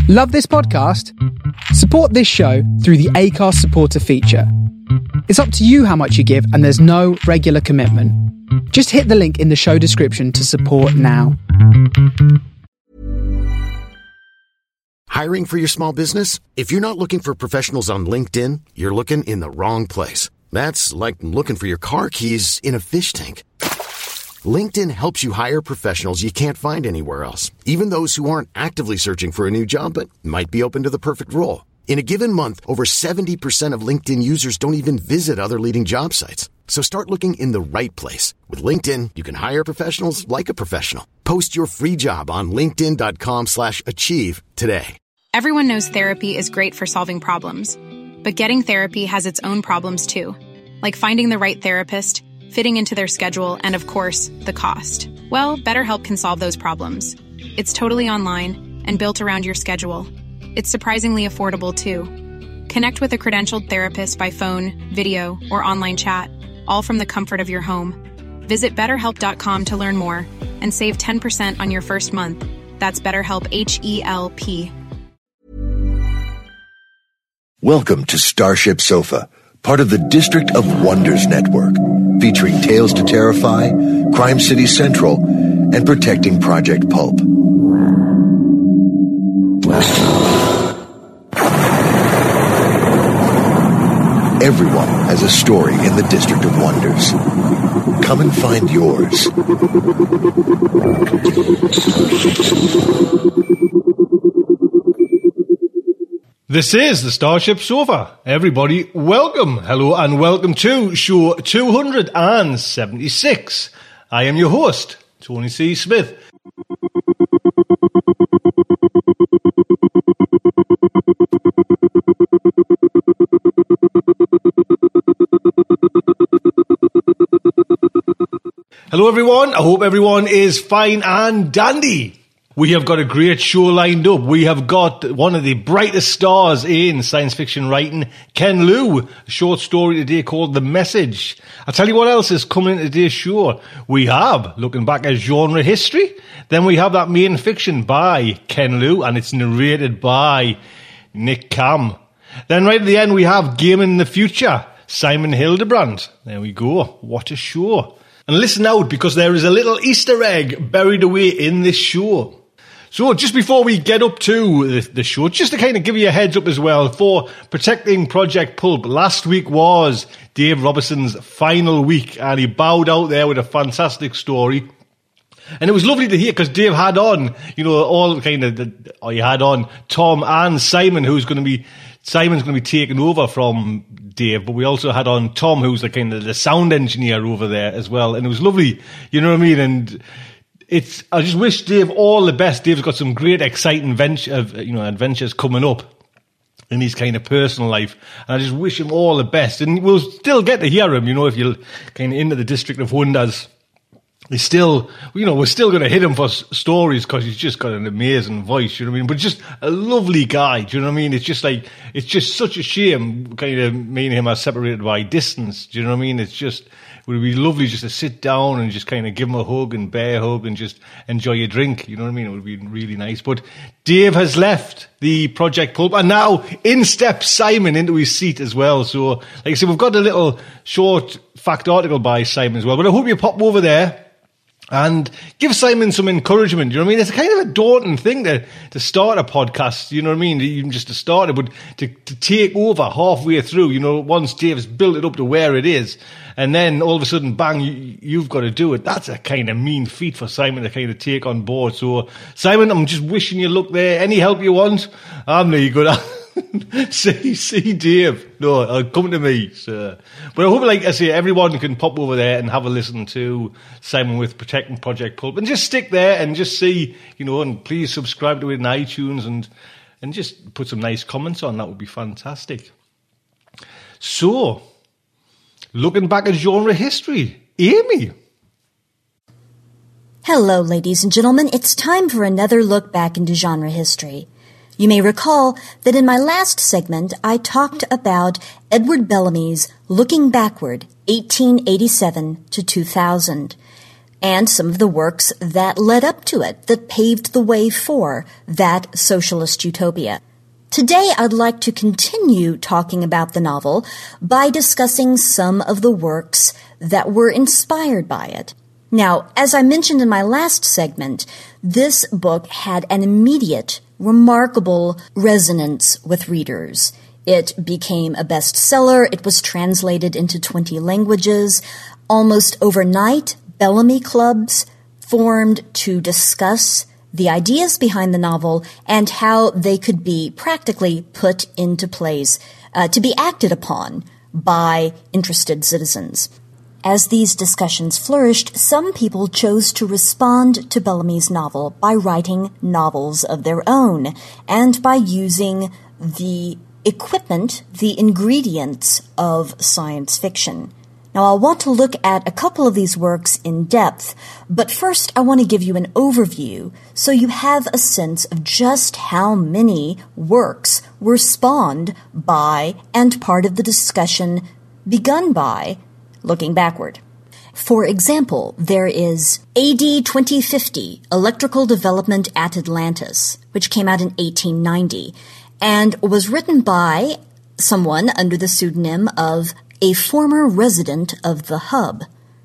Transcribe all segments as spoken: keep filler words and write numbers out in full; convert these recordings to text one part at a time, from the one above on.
Love this podcast? Support this show through the Acast supporter feature. It's up to you how much you give, and there's no regular commitment. Just hit the link in the show description to support now. Hiring for your small business? If you're not looking for professionals on LinkedIn, you're looking in the wrong place. That's like looking for your car keys in a fish tank. LinkedIn helps you hire professionals you can't find anywhere else, even those who aren't actively searching for a new job but might be open to the perfect role. In a given month, over seventy percent of LinkedIn users don't even visit other leading job sites. So start looking in the right place. With LinkedIn, you can hire professionals like a professional. Post your free job on linkedin.com slash achieve today. Everyone knows therapy is great for solving problems, but getting therapy has its own problems too, like finding the right therapist, fitting into their schedule, and of course, the cost. Well, BetterHelp can solve those problems. It's totally online and built around your schedule. It's surprisingly affordable too. Connect with a credentialed therapist by phone, video, or online chat, all from the comfort of your home. Visit better help dot com to learn more and save ten percent on your first month. That's BetterHelp, H E L P. Welcome to Starship Sofa, part of the District of Wonders network, featuring Tales to Terrify, Crime City Central, and Protecting Project Pulp. Everyone has a story in the District of Wonders. Come and find yours. This is the Starship Sofa. Everybody, welcome, hello, and welcome to show two hundred seventy-six. I am your host, Tony C. Smith. Hello everyone, I hope everyone is fine and dandy. We have got a great show lined up. We have got one of the brightest stars in science fiction writing, Ken Liu, a short story today called The Message. I'll tell you what else is coming in today's show. We have, looking back at genre history, then we have that main fiction by Ken Liu, and it's narrated by Nick Cam. Then right at the end we have Gaming in the Future, Simon Hildebrand. There we go, what a show. And listen out, because there is a little Easter egg buried away in this show. So just before we get up to the, the show, just to kind of give you a heads up as well, for Protecting Project Pulp, last week was Dave Robertson's final week, and he bowed out there with a fantastic story. And it was lovely to hear, because Dave had on, you know, all kind of, the, or he had on Tom and Simon, who's going to be, Simon's going to be taking over from Dave, but we also had on Tom, who's the kind of the sound engineer over there as well. And it was lovely, you know what I mean? And it's, I just wish Dave all the best. Dave's got some great, exciting venture, you know, adventures coming up in his kind of personal life. And I just wish him all the best. And we'll still get to hear him, you know, if you're kind of into the District of Wonders. He's still, you know, we're still going to hit him for s- stories because he's just got an amazing voice, you know what I mean? But just a lovely guy, do you know what I mean? It's just like, it's just such a shame, kind of, me and him are separated by distance, do you know what I mean? It's just, it would be lovely just to sit down and just kind of give him a hug and bear hug and just enjoy a drink, you know what I mean? It would be really nice. But Dave has left the Project Pulp, and now in steps Simon into his seat as well. So, like I said, we've got a little short fact article by Simon as well. But I hope you pop over there and give Simon some encouragement, you know what I mean? It's kind of a daunting thing to, to start a podcast, you know what I mean? Even just to start it, but to, to take over halfway through, you know, once Dave's built it up to where it is, and then all of a sudden, bang, you, you've got to do it. That's a kind of mean feat for Simon to kind of take on board. So, Simon, I'm just wishing you luck there. Any help you want, I'm really good at see, see Dave. No, uh, come to me. So. But I hope, like I say, everyone can pop over there and have a listen to Simon with Protecting Project Pulp, and just stick there and just see, you know, and please subscribe to it in iTunes and and just put some nice comments on. That would be fantastic. So, looking back at genre history, Amy. Hello, ladies and gentlemen. It's time for another look back into genre history. You may recall that in my last segment, I talked about Edward Bellamy's Looking Backward, eighteen eighty-seven to two thousand. and some of the works that led up to it, that paved the way for that socialist utopia. Today, I'd like to continue talking about the novel by discussing some of the works that were inspired by it. Now, as I mentioned in my last segment, this book had an immediate, remarkable resonance with readers. It became a bestseller. It was translated into twenty languages. Almost overnight, Bellamy clubs formed to discuss the ideas behind the novel and how they could be practically put into plays, uh, to be acted upon by interested citizens. As these discussions flourished, some people chose to respond to Bellamy's novel by writing novels of their own and by using the equipment, the ingredients of science fiction. Now, I'll want to look at a couple of these works in depth, but first I want to give you an overview so you have a sense of just how many works were spawned by and part of the discussion begun by Looking Backward. For example, there is A D twenty fifty, Electrical Development at Atlantis, which came out in eighteen ninety, and was written by someone under the pseudonym of a former resident of the Hub.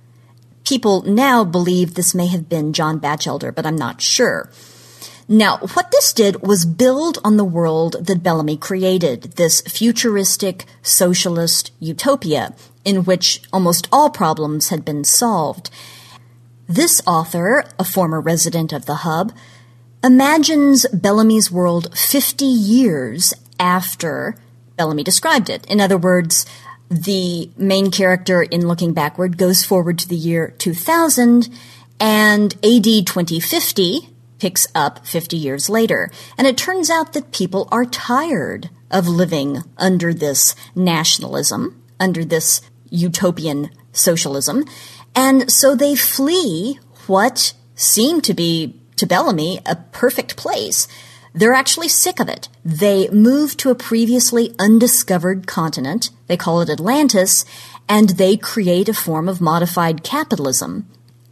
People now believe this may have been John Batchelder, but I'm not sure. Now, what this did was build on the world that Bellamy created, this futuristic socialist utopia in which almost all problems had been solved. This author, a former resident of the Hub, imagines Bellamy's world fifty years after Bellamy described it. In other words, the main character in Looking Backward goes forward to the year two thousand, and A D twenty fifty picks up fifty years later. And it turns out that people are tired of living under this nationalism, under this utopian socialism, and so they flee what seemed to be, to Bellamy, a perfect place. They're actually sick of it. They move to a previously undiscovered continent, they call it Atlantis, and they create a form of modified capitalism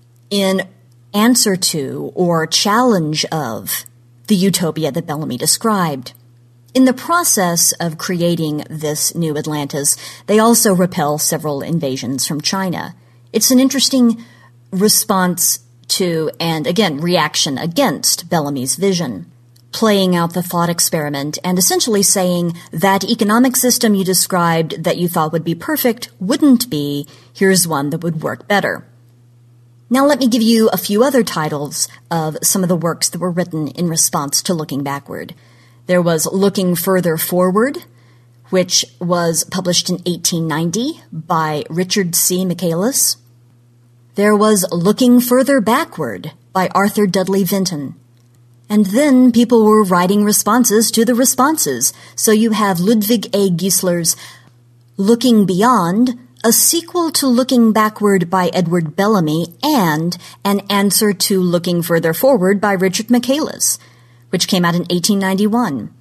in answer to or challenge of the utopia that Bellamy described. In the process of creating this new Atlantis, they also repel several invasions from China. It's an interesting response to, and again, reaction against Bellamy's vision, playing out the thought experiment and essentially saying that economic system you described that you thought would be perfect wouldn't be. Here's one that would work better. Now let me give you a few other titles of some of the works that were written in response to Looking Backward. There was Looking Further Forward, which was published in eighteen ninety by Richard C. Michaelis. There was Looking Further Backward by Arthur Dudley Vinton. And then people were writing responses to the responses. So you have Ludwig A. Giesler's Looking Beyond, a sequel to Looking Backward by Edward Bellamy, and an answer to Looking Further Forward by Richard Michaelis, which came out in eighteen ninety-one.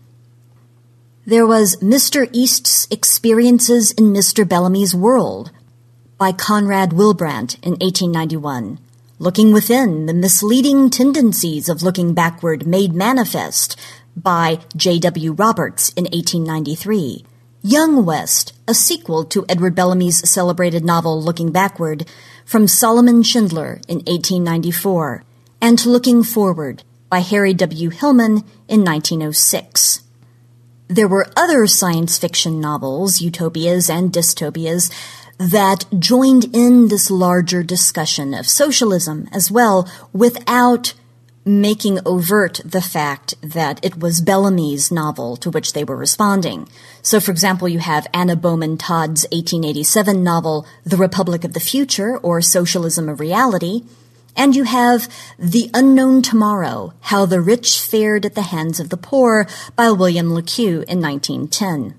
There was Mister East's Experiences in Mister Bellamy's World by Conrad Wilbrandt in eighteen ninety-one. Looking Within, the Misleading Tendencies of Looking Backward Made Manifest by J W Roberts in eighteen ninety-three. Young West, a sequel to Edward Bellamy's celebrated novel Looking Backward, from Solomon Schindler in eighteen ninety-four. And Looking Forward by Harry W. Hillman in nineteen oh six. There were other science fiction novels, utopias and dystopias, that joined in this larger discussion of socialism as well, without making overt the fact that it was Bellamy's novel to which they were responding. So, for example, you have Anna Bowman Todd's eighteen eighty-seven novel, The Republic of the Future, or Socialism of Reality, and you have The Unknown Tomorrow, How the Rich Fared at the Hands of the Poor by William Le Queux in nineteen ten.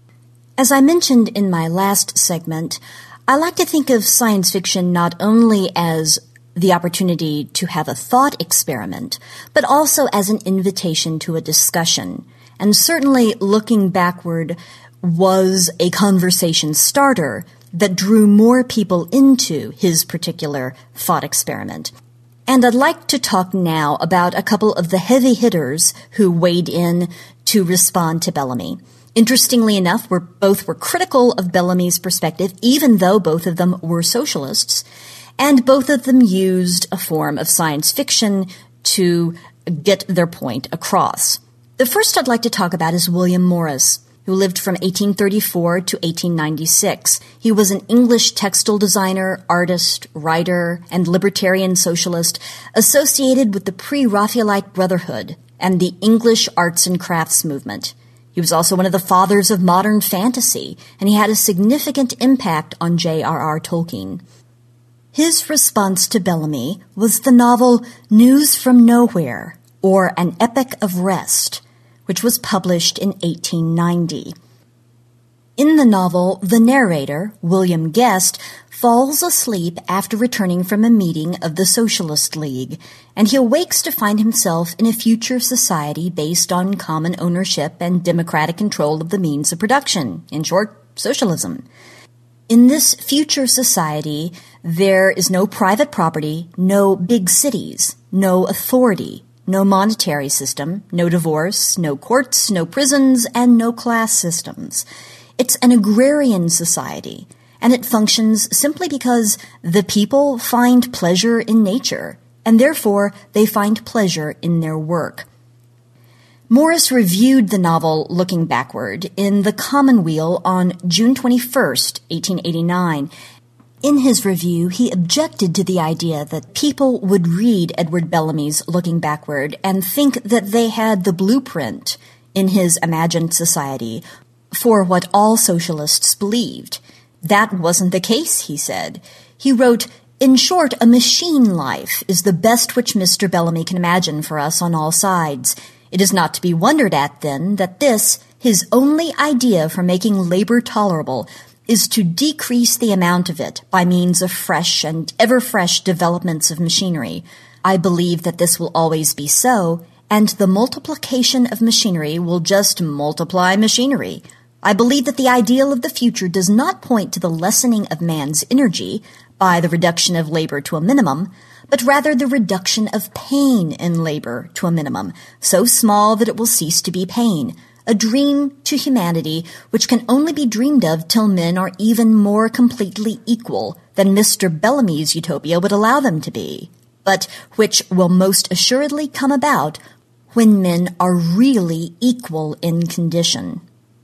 As I mentioned in my last segment, I like to think of science fiction not only as the opportunity to have a thought experiment, but also as an invitation to a discussion. And certainly Looking Backward was a conversation starter that drew more people into his particular thought experiment. And I'd like to talk now about a couple of the heavy hitters who weighed in to respond to Bellamy. Interestingly enough, we're, both were critical of Bellamy's perspective, even though both of them were socialists, and both of them used a form of science fiction to get their point across. The first I'd like to talk about is William Morris, who lived from eighteen thirty-four to eighteen ninety-six. He was an English textile designer, artist, writer, and libertarian socialist associated with the Pre-Raphaelite Brotherhood and the English arts and crafts movement. He was also one of the fathers of modern fantasy, and he had a significant impact on J R R Tolkien. His response to Bellamy was the novel News from Nowhere, or An Epic of Rest, which was published in eighteen ninety. In the novel, the narrator, William Guest, falls asleep after returning from a meeting of the Socialist League, and he awakes to find himself in a future society based on common ownership and democratic control of the means of production. In short, socialism. In this future society, there is no private property, no big cities, no authority, no monetary system, no divorce, no courts, no prisons, and no class systems. It's an agrarian society, and it functions simply because the people find pleasure in nature, and therefore they find pleasure in their work. Morris reviewed the novel Looking Backward in The Commonweal on June twenty-first, eighteen eighty-nine. In his review, he objected to the idea that people would read Edward Bellamy's Looking Backward and think that they had the blueprint in his imagined society for what all socialists believed. That wasn't the case, he said. He wrote, "In short, a machine life is the best which Mister Bellamy can imagine for us on all sides. It is not to be wondered at, then, that this, his only idea for making labor tolerable, is to decrease the amount of it by means of fresh and ever-fresh developments of machinery. I believe that this will always be so, and the multiplication of machinery will just multiply machinery. I believe that the ideal of the future does not point to the lessening of man's energy by the reduction of labor to a minimum, but rather the reduction of pain in labor to a minimum, so small that it will cease to be pain. A dream to humanity which can only be dreamed of till men are even more completely equal than Mister Bellamy's utopia would allow them to be, but which will most assuredly come about when men are really equal in condition."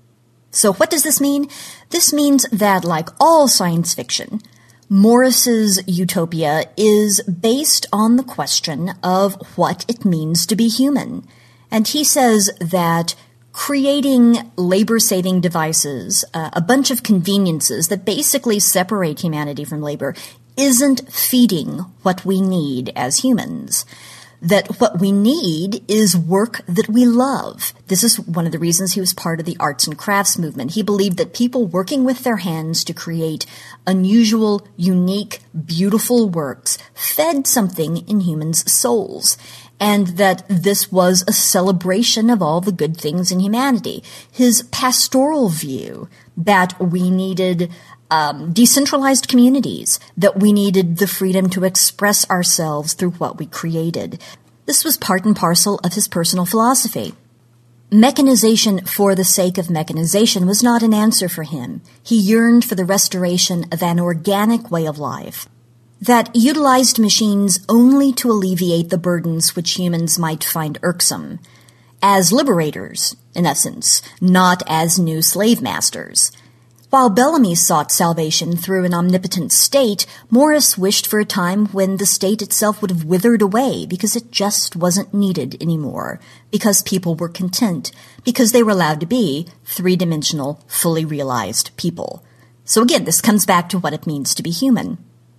So what does this mean? This means that, like all science fiction, Morris's utopia is based on the question of what it means to be human. And he says that creating labor-saving devices, uh, a bunch of conveniences that basically separate humanity from labor, isn't feeding what we need as humans. That what we need is work that we love. This is one of the reasons he was part of the arts and crafts movement. He believed that people working with their hands to create unusual, unique, beautiful works fed something in humans' souls, and that this was a celebration of all the good things in humanity. His pastoral view that we needed um, decentralized communities, that we needed the freedom to express ourselves through what we created. This was part and parcel of his personal philosophy. Mechanization for the sake of mechanization was not an answer for him. He yearned for the restoration of an organic way of life that utilized machines only to alleviate the burdens which humans might find irksome, as liberators, in essence, not as new slave masters. While Bellamy sought salvation through an omnipotent state, Morris wished for a time when the state itself would have withered away because it just wasn't needed anymore, because people were content, because they were allowed to be three-dimensional, fully realized people. So again, this comes back to what it means to be human.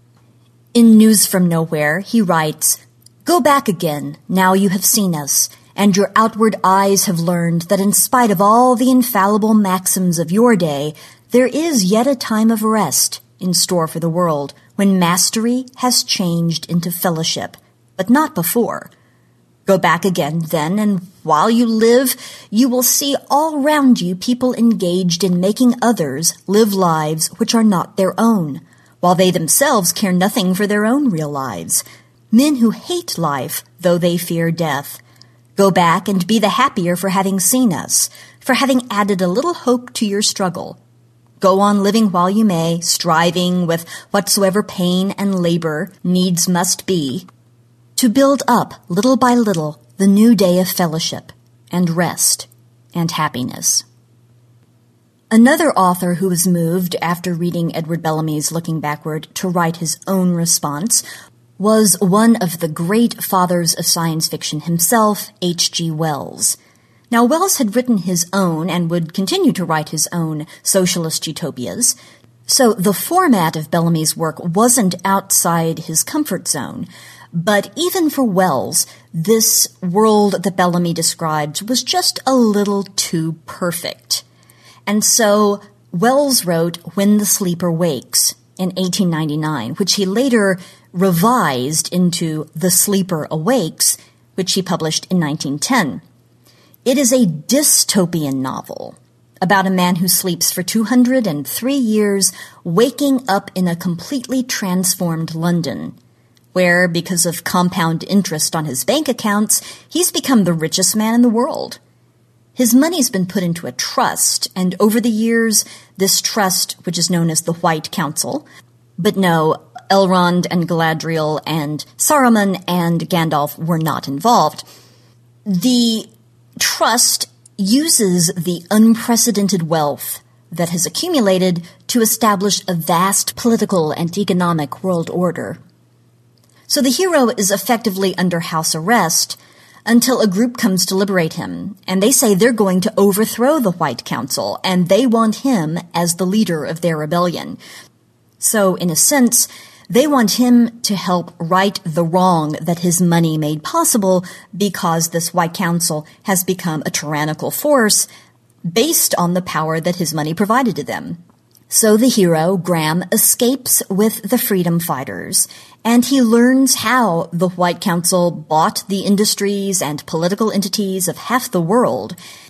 In News from Nowhere, he writes, "Go back again, now you have seen us, and your outward eyes have learned that in spite of all the infallible maxims of your day, there is yet a time of rest in store for the world, when mastery has changed into fellowship, but not before. Go back again then, and while you live, you will see all round you people engaged in making others live lives which are not their own, while they themselves care nothing for their own real lives. Men who hate life, though they fear death. Go back and be the happier for having seen us, for having added a little hope to your struggle. Go on living while you may, striving with whatsoever pain and labor needs must be, to build up, little by little, the new day of fellowship, and rest, and happiness. Another author who was moved after reading Edward Bellamy's Looking Backward to write his own response was one of the great fathers of science fiction himself, H G Wells. Now, Wells had written his own and would continue to write his own socialist utopias, so the format of Bellamy's work wasn't outside his comfort zone. But even for Wells, this world that Bellamy described was just a little too perfect. And so Wells wrote When the Sleeper Wakes in eighteen ninety-nine, which he later revised into The Sleeper Awakes, which he published in nineteen ten. It is a dystopian novel about a man who sleeps for two hundred three years, waking up in a completely transformed London, where, because of compound interest on his bank accounts, he's become the richest man in the world. His money's been put into a trust, and over the years, this trust, which is known as the White Council, but no, Elrond and Galadriel and Saruman and Gandalf were not involved. The trust uses the unprecedented wealth that has accumulated to establish a vast political and economic world order. So the hero is effectively under house arrest until a group comes to liberate him, and they say they're going to overthrow the White Council, and they want him as the leader of their rebellion. So, in a sense, they want him to help right the wrong that his money made possible because this White Council has become a tyrannical force based on the power that his money provided to them. So the hero, Graham, escapes with the freedom fighters, and he learns how the White Council bought the industries and political entities of half the world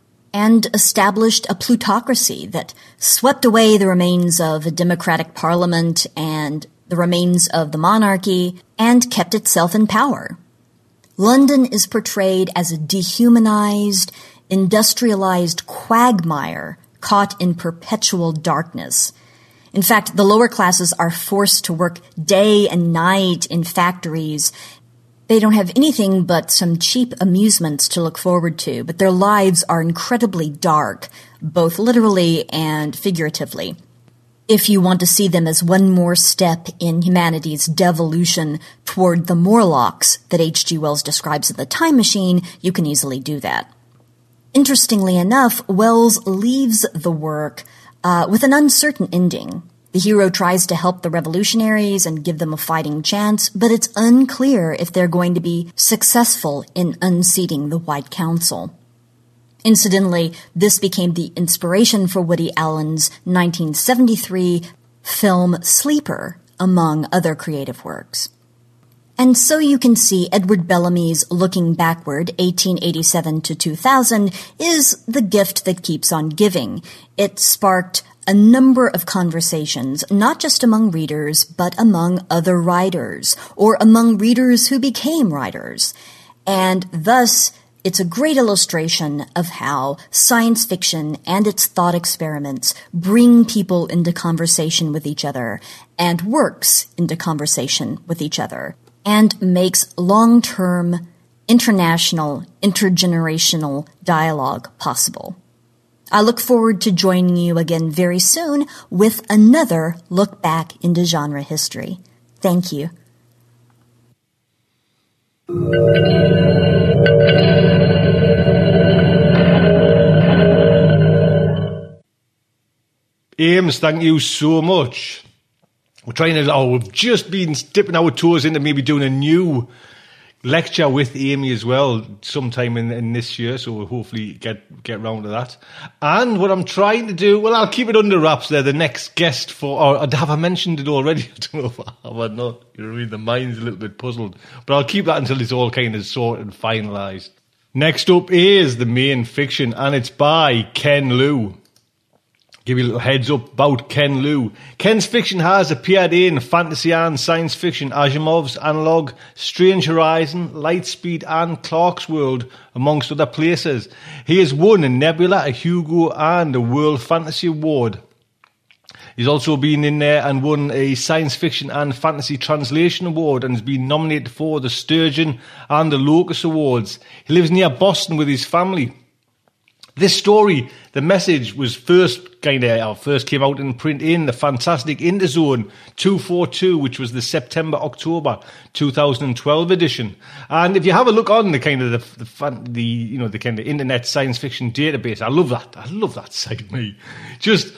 and established a plutocracy that swept away the remains of a democratic parliament and the remains of the monarchy and kept itself in power. London is portrayed as a dehumanized, industrialized quagmire caught in perpetual darkness. In fact, the lower classes are forced to work day and night in factories. They don't have anything but some cheap amusements to look forward to, but their lives are incredibly dark, both literally and figuratively. If you want to see them as one more step in humanity's devolution toward the Morlocks that H G Wells describes in The Time Machine, you can easily do that. Interestingly enough, Wells leaves the work uh, with an uncertain ending. The hero tries to help the revolutionaries and give them a fighting chance, but it's unclear if they're going to be successful in unseating the White Council. Incidentally, this became the inspiration for Woody Allen's nineteen seventy-three film Sleeper, among other creative works. And so you can see Edward Bellamy's Looking Backward, eighteen eighty-seven to two thousand, is the gift that keeps on giving. It sparked a number of conversations, not just among readers, but among other writers, or among readers who became writers. And thus, it's a great illustration of how science fiction and its thought experiments bring people into conversation with each other, and works into conversation with each other, and makes long-term, international, intergenerational dialogue possible. I look forward to joining you again very soon with another look back into genre history. Thank you. Ames, thank you so much. We're trying to, oh, we've just been dipping our toes into maybe doing a new lecture with Amy as well sometime in, in this year, so we'll hopefully get get round to that. And what I'm trying to do, well, I'll keep it under wraps there. The next guest for, or have I mentioned it already? I don't know if I have or not. You know what I mean? The mind's a little bit puzzled. But I'll keep that until it's all kind of sorted and finalised. Next up is the main fiction, and it's by Ken Liu. Give you a little heads up about Ken Liu. Ken's fiction has appeared in fantasy and science fiction, Asimov's Analog, Strange Horizon, Lightspeed and Clark's World, amongst other places. He has won a Nebula, a Hugo and a World Fantasy Award. He's also been in there and won a Science Fiction and Fantasy Translation Award and has been nominated for the Sturgeon and the Locus Awards. He lives near Boston with his family. This story, the message was first kind of, first came out in print in the Fantastic Interzone two forty-two, which was the September-October two thousand twelve edition. And if you have a look on the kind of the, the, fan, the you know, the kind of internet science fiction database, I love that. I love that site, me. Just,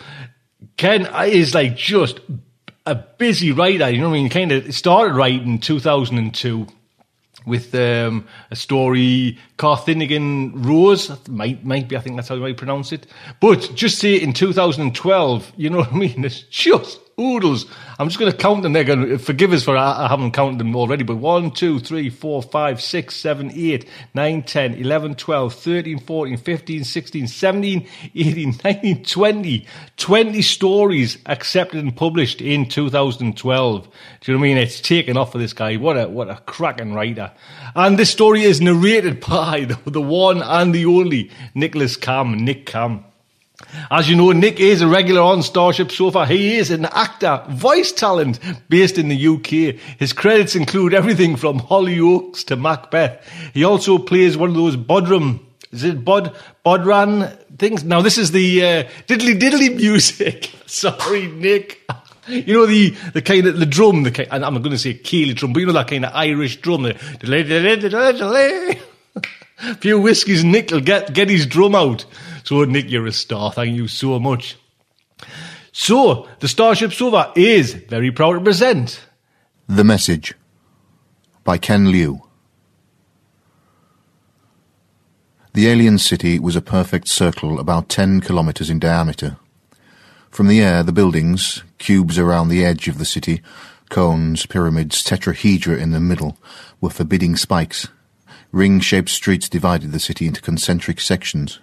Ken is like just a busy writer, you know what I mean? He kind of started writing in two thousand two. With um, a story, Carthinian Rose, might might be, I think that's how you might pronounce it. But just say in two thousand twelve, you know what I mean? It's just oodles. I'm just going to count them. They're going to forgive us for I, I haven't counted them already. But one, two, three, four, five, six, seven, eight, nine, ten, eleven, twelve, thirteen, fourteen, fifteen, sixteen, seventeen, eighteen, nineteen, twenty. twenty stories accepted and published in two thousand twelve. Do you know what I mean? It's taken off for this guy. What a what a cracking writer. And this story is narrated by the, the one and the only Nicholas Cam, Nick Cam. As you know, Nick is a regular on Starship Sofa. He is an actor, voice talent based in the U K. His credits include everything from Hollyoaks to Macbeth. He also plays one of those Bodrum, is it Bod, Bodran things? Now this is the uh, diddly diddly music. Sorry, Nick. You know the the kind of the drum, the kind, and I'm going to say Keeley drum, but you know that kind of Irish drum. A few whiskies, Nick will get get his drum out. So, Nick, you're a star. Thank you so much. So, the Starship Sofa is very proud to present The Message by Ken Liu. The alien city was a perfect circle about ten kilometres in diameter. From the air, the buildings, cubes around the edge of the city, cones, pyramids, tetrahedra in the middle, were forbidding spikes. Ring-shaped streets divided the city into concentric sections.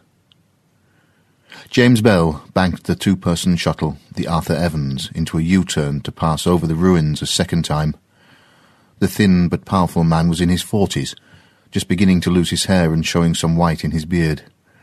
James Bell banked the two-person shuttle, the Arthur Evans, into a U-turn to pass over the ruins a second time. The thin but powerful man was in his forties, just beginning to lose his hair and showing some white in his beard.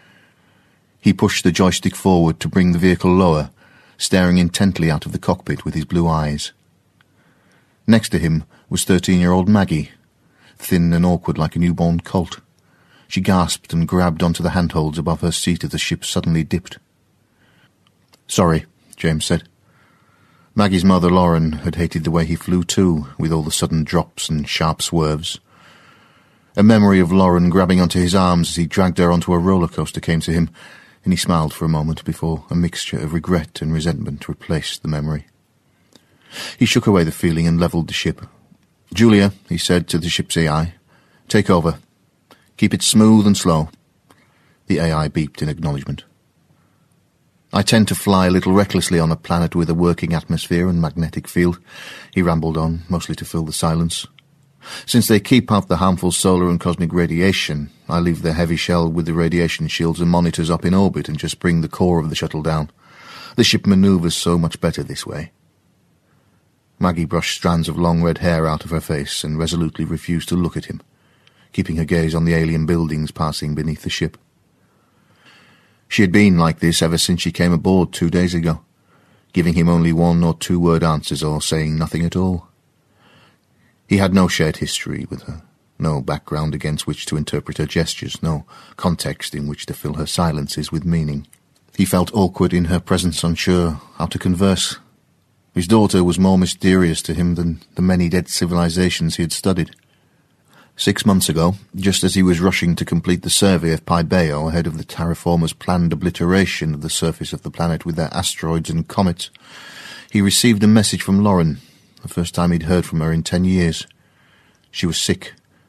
He pushed the joystick forward to bring the vehicle lower, staring intently out of the cockpit with his blue eyes. Next to him was thirteen-year-old Maggie, thin and awkward like a newborn colt. She gasped and grabbed onto the handholds above her seat as the ship suddenly dipped. "Sorry," James said. Maggie's mother, Lauren, had hated the way he flew too, with all the sudden drops and sharp swerves. A memory of Lauren grabbing onto his arms as he dragged her onto a roller coaster came to him, and he smiled for a moment before a mixture of regret and resentment replaced the memory. He shook away the feeling and levelled the ship. "Julia," he said to the ship's A I, "take over. Keep it smooth and slow." The A I beeped in acknowledgement. "I tend to fly a little recklessly on a planet with a working atmosphere and magnetic field," he rambled on, mostly to fill the silence. "Since they keep out the harmful solar and cosmic radiation, I leave the heavy shell with the radiation shields and monitors up in orbit and just bring the core of the shuttle down. The ship manoeuvres so much better this way." Maggie brushed strands of long red hair out of her face and resolutely refused to look at him, keeping her gaze on the alien buildings passing beneath the ship. She had been like this ever since she came aboard two days ago, giving him only one or two-word answers or saying nothing at all. He had no shared history with her, no background against which to interpret her gestures, no context in which to fill her silences with meaning. He felt awkward in her presence, unsure how to converse. His daughter was more mysterious to him than the many dead civilizations he had studied. Six months ago, just as he was rushing to complete the survey of Pybeo ahead of the terraformers' planned obliteration of the surface of the planet with their asteroids and comets, he received a message from Lauren, the first time he'd heard from her in ten years. She was sick,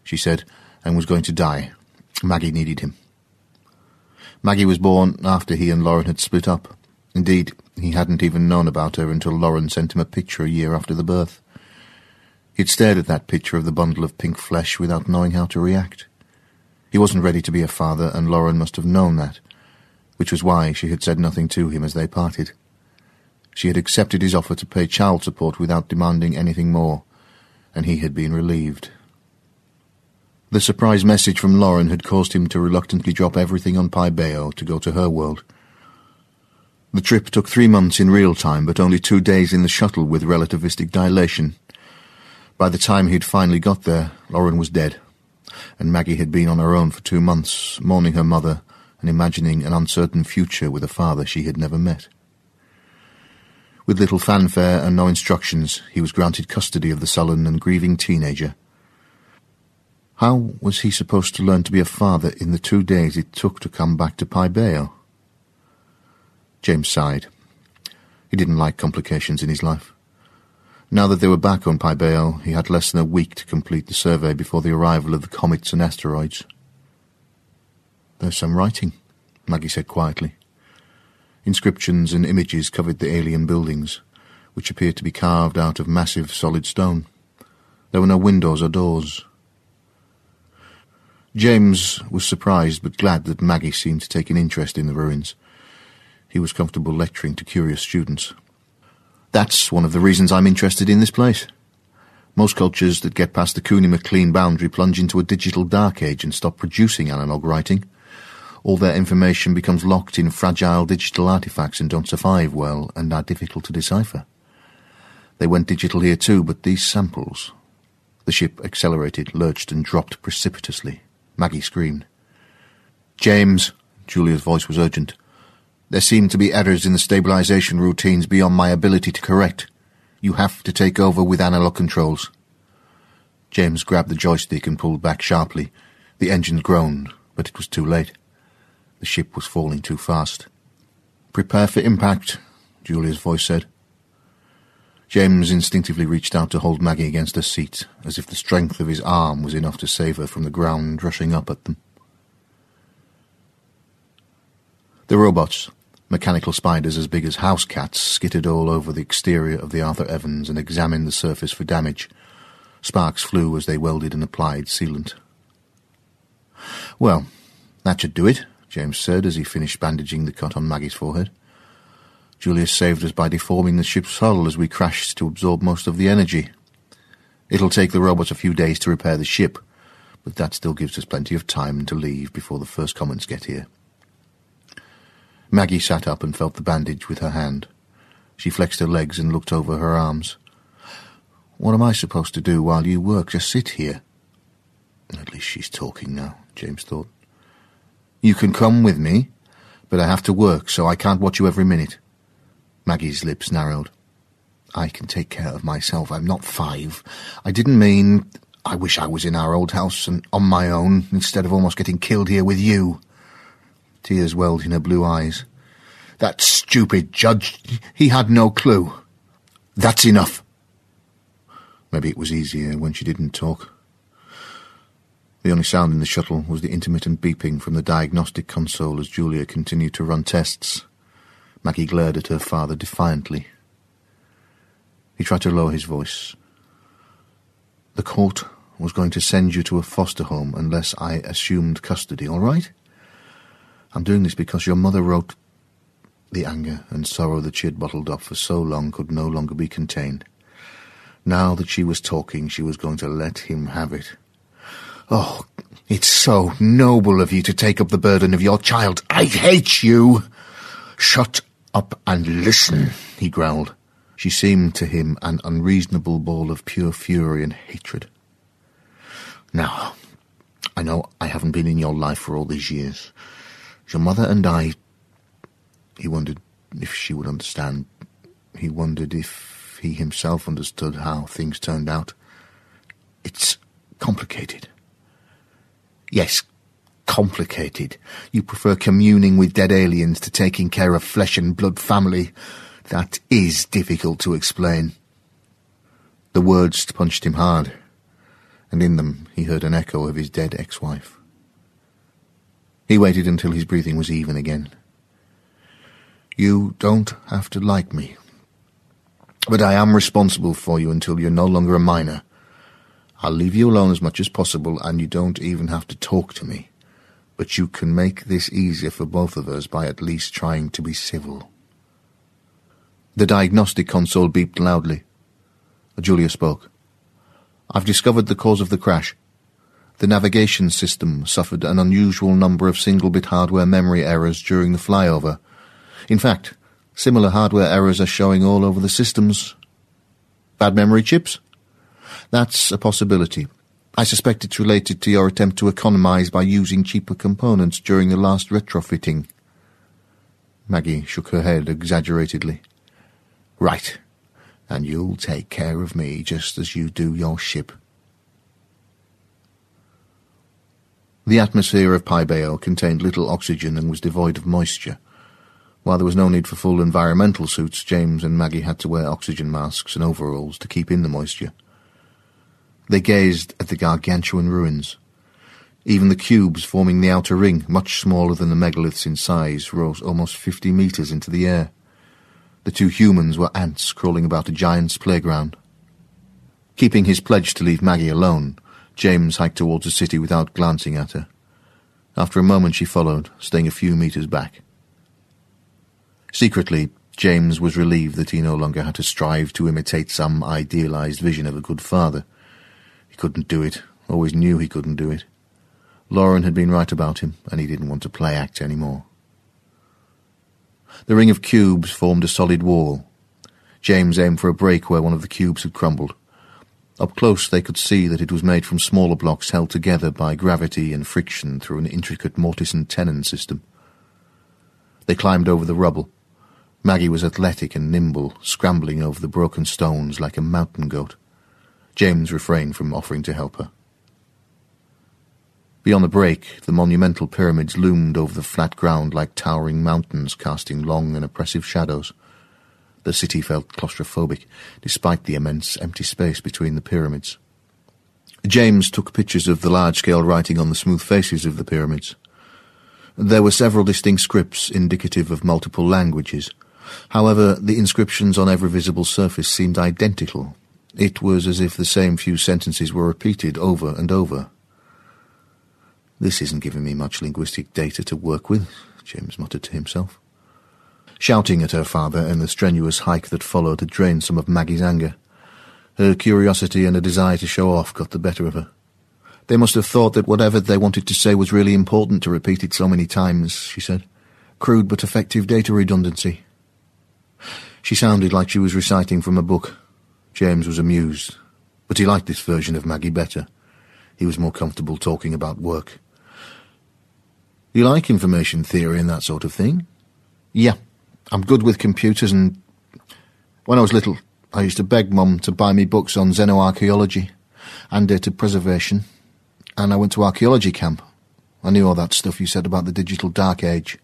she said, and was going to die. Maggie needed him. Maggie was born after he and Lauren had split up. Indeed, he hadn't even known about her until Lauren sent him a picture a year after the birth. He'd stared at that picture of the bundle of pink flesh without knowing how to react. He wasn't ready to be a father, and Lauren must have known that, which was why she had said nothing to him as they parted. She had accepted his offer to pay child support without demanding anything more, and he had been relieved. The surprise message from Lauren had caused him to reluctantly drop everything on Pai-Bayo to go to her world. The trip took three months in real time, but only two days in the shuttle with relativistic dilation. By the time he'd finally got there, Lauren was dead, and Maggie had been on her own for two months, mourning her mother and imagining an uncertain future with a father she had never met. With little fanfare and no instructions, he was granted custody of the sullen and grieving teenager. How was he supposed to learn to be a father in the two days it took to come back to Pai-Bayo? James sighed. He didn't like complications in his life. Now that they were back on Pai-Bayo, he had less than a week to complete the survey before the arrival of the comets and asteroids. "There's some writing," Maggie said quietly. Inscriptions and images covered the alien buildings, which appeared to be carved out of massive solid stone. There were no windows or doors. James was surprised but glad that Maggie seemed to take an interest in the ruins. He was comfortable lecturing to curious students. "That's one of the reasons I'm interested in this place. Most cultures that get past the Cooney-McLean boundary plunge into a digital dark age and stop producing analog writing. All their information becomes locked in fragile digital artifacts and don't survive well and are difficult to decipher. They went digital here too, but these samples..." The ship accelerated, lurched and dropped precipitously. Maggie screamed. "James," Julia's voice was urgent. "There seem to be errors in the stabilization routines beyond my ability to correct. You have to take over with analog controls." James grabbed the joystick and pulled back sharply. The engines groaned, but it was too late. The ship was falling too fast. "Prepare for impact," Julia's voice said. James instinctively reached out to hold Maggie against her seat, as if the strength of his arm was enough to save her from the ground rushing up at them. The robots, mechanical spiders as big as house cats, skittered all over the exterior of the Arthur Evans and examined the surface for damage. Sparks flew as they welded and applied sealant. "Well, that should do it," James said as he finished bandaging the cut on Maggie's forehead. "Julia saved us by deforming the ship's hull as we crashed to absorb most of the energy. It'll take the robots a few days to repair the ship, but that still gives us plenty of time to leave before the first comets get here." Maggie sat up and felt the bandage with her hand. She flexed her legs and looked over her arms. "What am I supposed to do while you work? Just sit here?" At least she's talking now, James thought. "You can come with me, but I have to work, so I can't watch you every minute." Maggie's lips narrowed. "I can take care of myself. I'm not five. I didn't mean... I wish I was in our old house and on my own, instead of almost getting killed here with you." Tears welled in her blue eyes. "That stupid judge, he had no clue." "That's enough." Maybe it was easier when she didn't talk. The only sound in the shuttle was the intermittent beeping from the diagnostic console as Julia continued to run tests. Maggie glared at her father defiantly. He tried to lower his voice. "The court was going to send you to a foster home unless I assumed custody, all right? I'm doing this because your mother wrote..." The anger and sorrow that she had bottled up for so long could no longer be contained. Now that she was talking, she was going to let him have it. "Oh, it's so noble of you to take up the burden of your child. I hate you!" "Shut up and listen," he growled. She seemed to him an unreasonable ball of pure fury and hatred. "Now, I know I haven't been in your life for all these years. Your mother and I..." He wondered if she would understand. He wondered if he himself understood how things turned out. "It's complicated." "Yes, complicated. You prefer communing with dead aliens to taking care of flesh and blood family. That is difficult to explain." The words punched him hard, and in them he heard an echo of his dead ex-wife. He waited until his breathing was even again. You don't have to like me, but I am responsible for you until you're no longer a minor. I'll leave you alone as much as possible, and you don't even have to talk to me. But you can make this easier for both of us by at least trying to be civil. The diagnostic console beeped loudly. Julia spoke. I've discovered the cause of the crash. The navigation system suffered an unusual number of single-bit hardware memory errors during the flyover. In fact, similar hardware errors are showing all over the systems. Bad memory chips? That's a possibility. I suspect it's related to your attempt to economize by using cheaper components during the last retrofitting. Maggie shook her head exaggeratedly. Right. And you'll take care of me just as you do your ship. The atmosphere of Pi-Bayo contained little oxygen and was devoid of moisture. While there was no need for full environmental suits, James and Maggie had to wear oxygen masks and overalls to keep in the moisture. They gazed at the gargantuan ruins. Even the cubes forming the outer ring, much smaller than the megaliths in size, rose almost fifty metres into the air. The two humans were ants crawling about a giant's playground. Keeping his pledge to leave Maggie alone, James hiked towards the city without glancing at her. After a moment she followed, staying a few metres back. Secretly, James was relieved that he no longer had to strive to imitate some idealised vision of a good father. He couldn't do it, always knew he couldn't do it. Lauren had been right about him, and he didn't want to play act any more. The ring of cubes formed a solid wall. James aimed for a break where one of the cubes had crumbled. Up close they could see that it was made from smaller blocks held together by gravity and friction through an intricate mortise and tenon system. They climbed over the rubble. Maggie was athletic and nimble, scrambling over the broken stones like a mountain goat. James refrained from offering to help her. Beyond the break, the monumental pyramids loomed over the flat ground like towering mountains casting long and oppressive shadows. The city felt claustrophobic, despite the immense empty space between the pyramids. James took pictures of the large-scale writing on the smooth faces of the pyramids. There were several distinct scripts indicative of multiple languages. However, the inscriptions on every visible surface seemed identical. It was as if the same few sentences were repeated over and over. This isn't giving me much linguistic data to work with, James muttered to himself. Shouting at her father and the strenuous hike that followed had drained some of Maggie's anger. Her curiosity and a desire to show off got the better of her. They must have thought that whatever they wanted to say was really important to repeat it so many times, she said. Crude but effective data redundancy. She sounded like she was reciting from a book. James was amused, but he liked this version of Maggie better. He was more comfortable talking about work. You like information theory and that sort of thing? Yeah, I'm good with computers, and when I was little, I used to beg Mum to buy me books on xenoarchaeology and data preservation, and I went to archaeology camp. I knew all that stuff you said about the digital dark age.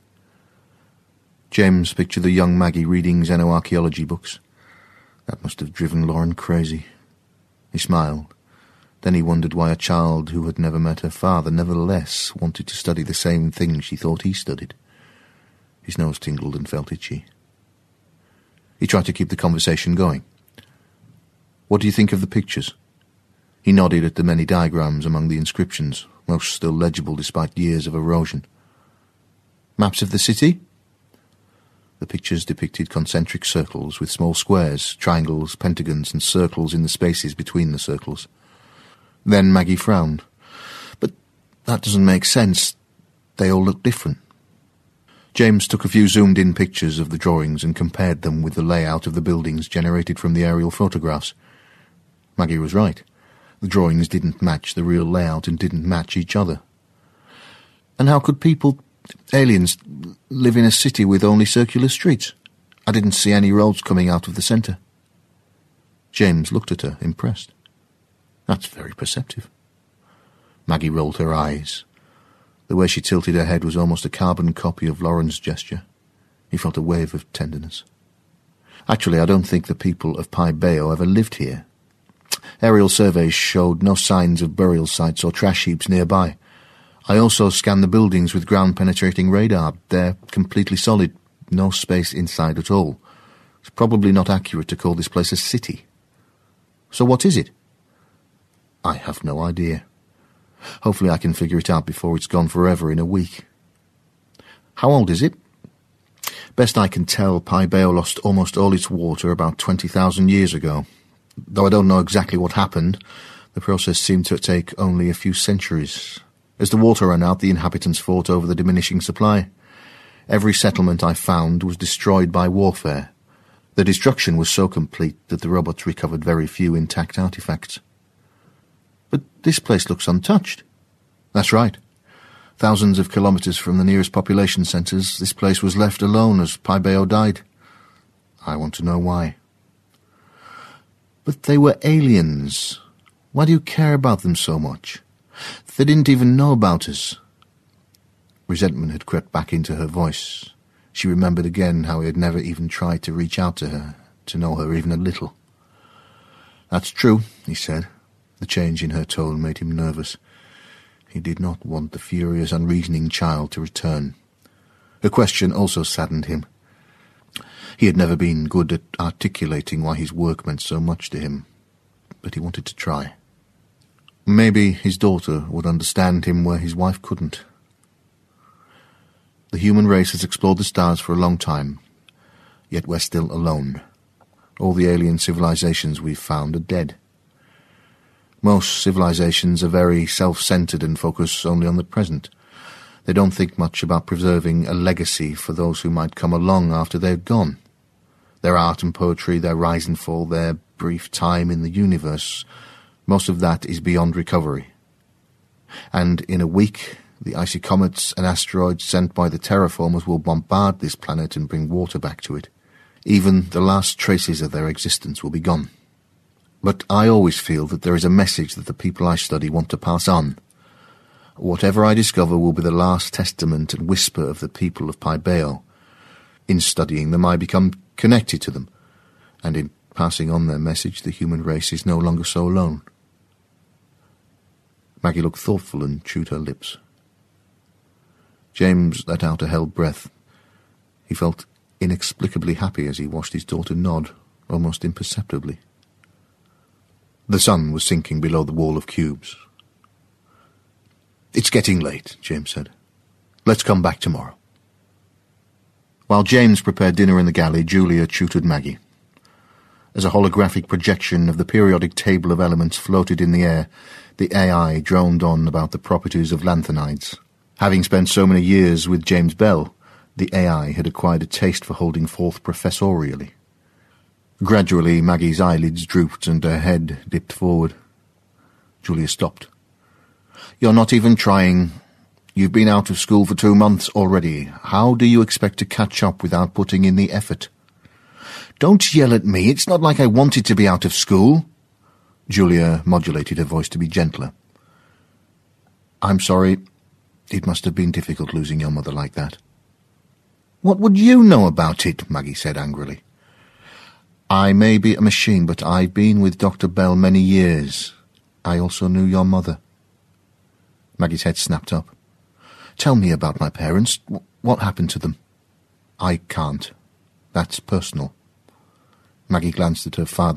James pictured the young Maggie reading xenoarchaeology books. That must have driven Lauren crazy. He smiled. Then he wondered why a child who had never met her father nevertheless wanted to study the same thing she thought he studied. His nose tingled and felt itchy. He tried to keep the conversation going. What do you think of the pictures? He nodded at the many diagrams among the inscriptions, most still legible despite years of erosion. Maps of the city? The pictures depicted concentric circles with small squares, triangles, pentagons, and circles in the spaces between the circles. Then Maggie frowned. But that doesn't make sense. They all look different. James took a few zoomed-in pictures of the drawings and compared them with the layout of the buildings generated from the aerial photographs. Maggie was right. The drawings didn't match the real layout and didn't match each other. And how could people, aliens, live in a city with only circular streets? I didn't see any roads coming out of the centre. James looked at her, impressed. That's very perceptive. Maggie rolled her eyes. The way she tilted her head was almost a carbon copy of Lauren's gesture. He felt a wave of tenderness. Actually, I don't think the people of Pi-Bayo ever lived here. Aerial surveys showed no signs of burial sites or trash heaps nearby. I also scanned the buildings with ground-penetrating radar. They're completely solid, no space inside at all. It's probably not accurate to call this place a city. So what is it? I have no idea. Hopefully I can figure it out before it's gone forever in a week. How old is it? Best I can tell, Pybeo lost almost all its water about twenty thousand years ago. Though I don't know exactly what happened, the process seemed to take only a few centuries. As the water ran out, the inhabitants fought over the diminishing supply. Every settlement I found was destroyed by warfare. The destruction was so complete that the robots recovered very few intact artifacts. But this place looks untouched. That's right. Thousands of kilometres from the nearest population centres, this place was left alone as Pybeo died. I want to know why. But they were aliens. Why do you care about them so much? They didn't even know about us. Resentment had crept back into her voice. She remembered again how he had never even tried to reach out to her, to know her even a little. That's true, he said. The change in her tone made him nervous. He did not want the furious, unreasoning child to return. Her question also saddened him. He had never been good at articulating why his work meant so much to him, but he wanted to try. Maybe his daughter would understand him where his wife couldn't. The human race has explored the stars for a long time, yet we're still alone. All the alien civilizations we've found are dead. Most civilizations are very self-centered and focus only on the present. They don't think much about preserving a legacy for those who might come along after they're gone. Their art and poetry, their rise and fall, their brief time in the universe, most of that is beyond recovery. And in a week, the icy comets and asteroids sent by the terraformers will bombard this planet and bring water back to it. Even the last traces of their existence will be gone. But I always feel that there is a message that the people I study want to pass on. Whatever I discover will be the last testament and whisper of the people of Pybeo. In studying them, I become connected to them, and in passing on their message, the human race is no longer so alone. Maggie looked thoughtful and chewed her lips. James let out a held breath. He felt inexplicably happy as he watched his daughter nod, almost imperceptibly. The sun was sinking below the wall of cubes. "It's getting late," James said. "Let's come back tomorrow." While James prepared dinner in the galley, Julia tutored Maggie. As a holographic projection of the periodic table of elements floated in the air, the A I droned on about the properties of lanthanides. Having spent so many years with James Bell, the A I had acquired a taste for holding forth professorially. Gradually, Maggie's eyelids drooped and her head dipped forward. Julia stopped. "You're not even trying. You've been out of school for two months already. How do you expect to catch up without putting in the effort?" "Don't yell at me. It's not like I wanted to be out of school." Julia modulated her voice to be gentler. "I'm sorry. It must have been difficult losing your mother like that." "What would you know about it?" Maggie said angrily. "I may be a machine, but I've been with Doctor Bell many years. I also knew your mother." Maggie's head snapped up. "Tell me about my parents. What happened to them?" "I can't. That's personal." Maggie glanced at her father.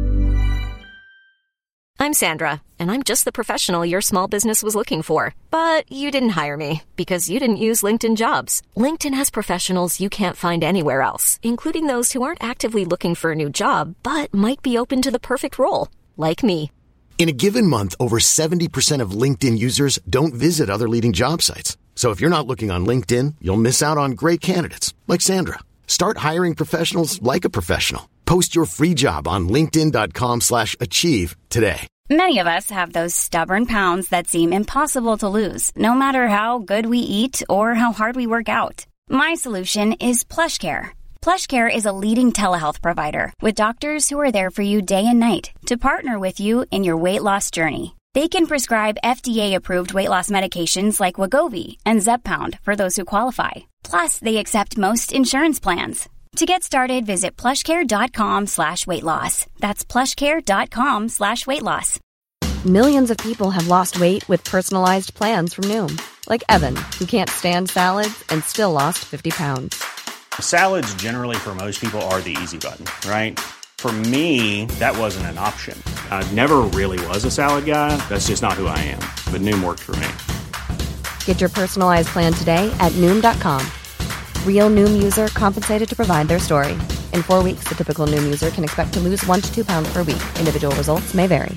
I'm Sandra, and I'm just the professional your small business was looking for. But you didn't hire me because you didn't use LinkedIn Jobs. LinkedIn has professionals you can't find anywhere else, including those who aren't actively looking for a new job, but might be open to the perfect role, like me. In a given month, over seventy percent of LinkedIn users don't visit other leading job sites. So if you're not looking on LinkedIn, you'll miss out on great candidates like Sandra. Start hiring professionals like a professional. Post your free job on linkedin.com slash achieve today. Many of us have those stubborn pounds that seem impossible to lose, no matter how good we eat or how hard we work out. My solution is PlushCare. PlushCare is a leading telehealth provider with doctors who are there for you day and night to partner with you in your weight loss journey. They can prescribe F D A-approved weight loss medications like Wegovy and Zepbound for those who qualify. Plus, they accept most insurance plans. To get started, visit plushcare.com slash weight loss. That's plushcare.com slash weight loss. Millions of people have lost weight with personalized plans from Noom. Like Evan, who can't stand salads and still lost fifty pounds. Salads generally for most people are the easy button, right? For me, that wasn't an option. I never really was a salad guy. That's just not who I am. But Noom worked for me. Get your personalized plan today at Noom dot com. Real Noom user compensated to provide their story. In four weeks, the typical Noom user can expect to lose one to two pounds per week. Individual results may vary.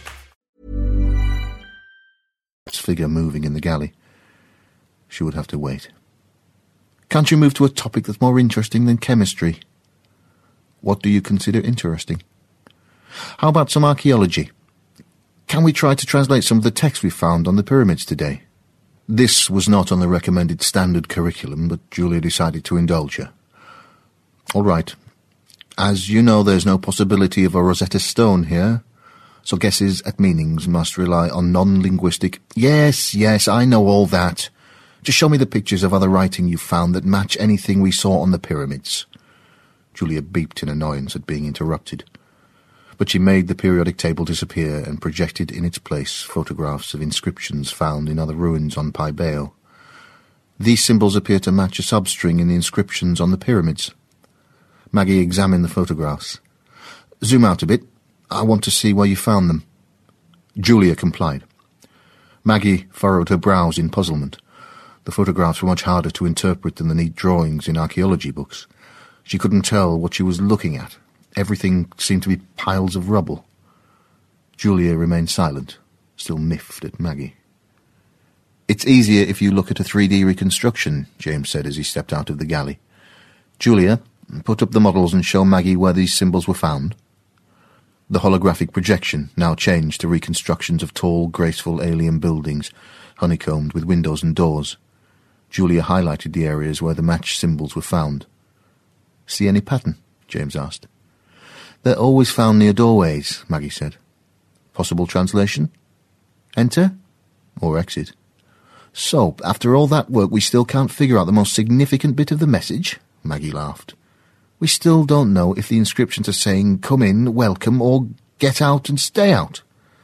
Figure moving in the galley. She would have to wait. Can't you move to a topic that's more interesting than chemistry? What do you consider interesting? How about some archaeology? Can we try to translate some of the text we found on the pyramids today? This was not on the recommended standard curriculum, but Julia decided to indulge her. All right. As you know, there's no possibility of a Rosetta Stone here, so guesses at meanings must rely on non-linguistic... Yes, yes, I know all that. Just show me the pictures of other writing you found that match anything we saw on the pyramids. Julia beeped in annoyance at being interrupted. But she made the periodic table disappear and projected in its place photographs of inscriptions found in other ruins on Pybeo. These symbols appear to match a substring in the inscriptions on the pyramids. Maggie examined the photographs. Zoom out a bit. I want to see where you found them. Julia complied. Maggie furrowed her brows in puzzlement. The photographs were much harder to interpret than the neat drawings in archaeology books. She couldn't tell what she was looking at. Everything seemed to be piles of rubble. Julia remained silent, still miffed at Maggie. It's easier if you look at a three D reconstruction, James said as he stepped out of the galley. Julia, put up the models and show Maggie where these symbols were found. The holographic projection now changed to reconstructions of tall, graceful alien buildings, honeycombed with windows and doors. Julia highlighted the areas where the matched symbols were found. See any pattern? James asked. They're always found near doorways, Maggie said. Possible translation? Enter or exit? So, after all that work, we still can't figure out the most significant bit of the message? Maggie laughed. We still don't know if the inscriptions are saying, come in, welcome, or get out and stay out.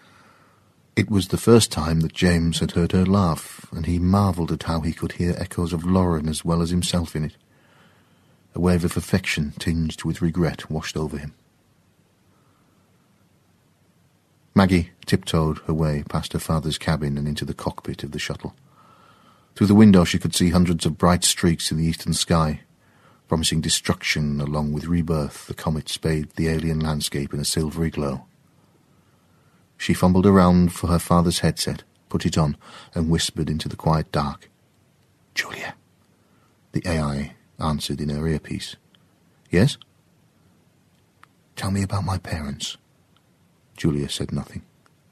It was the first time that James had heard her laugh, and he marvelled at how he could hear echoes of Lauren as well as himself in it. A wave of affection tinged with regret washed over him. Maggie tiptoed her way past her father's cabin and into the cockpit of the shuttle. Through the window she could see hundreds of bright streaks in the eastern sky, promising destruction along with rebirth. The comets bathed the alien landscape in a silvery glow. She fumbled around for her father's headset, put it on, and whispered into the quiet dark. Julia. The A I answered in her earpiece. Yes? Tell me about my parents. Julia said nothing.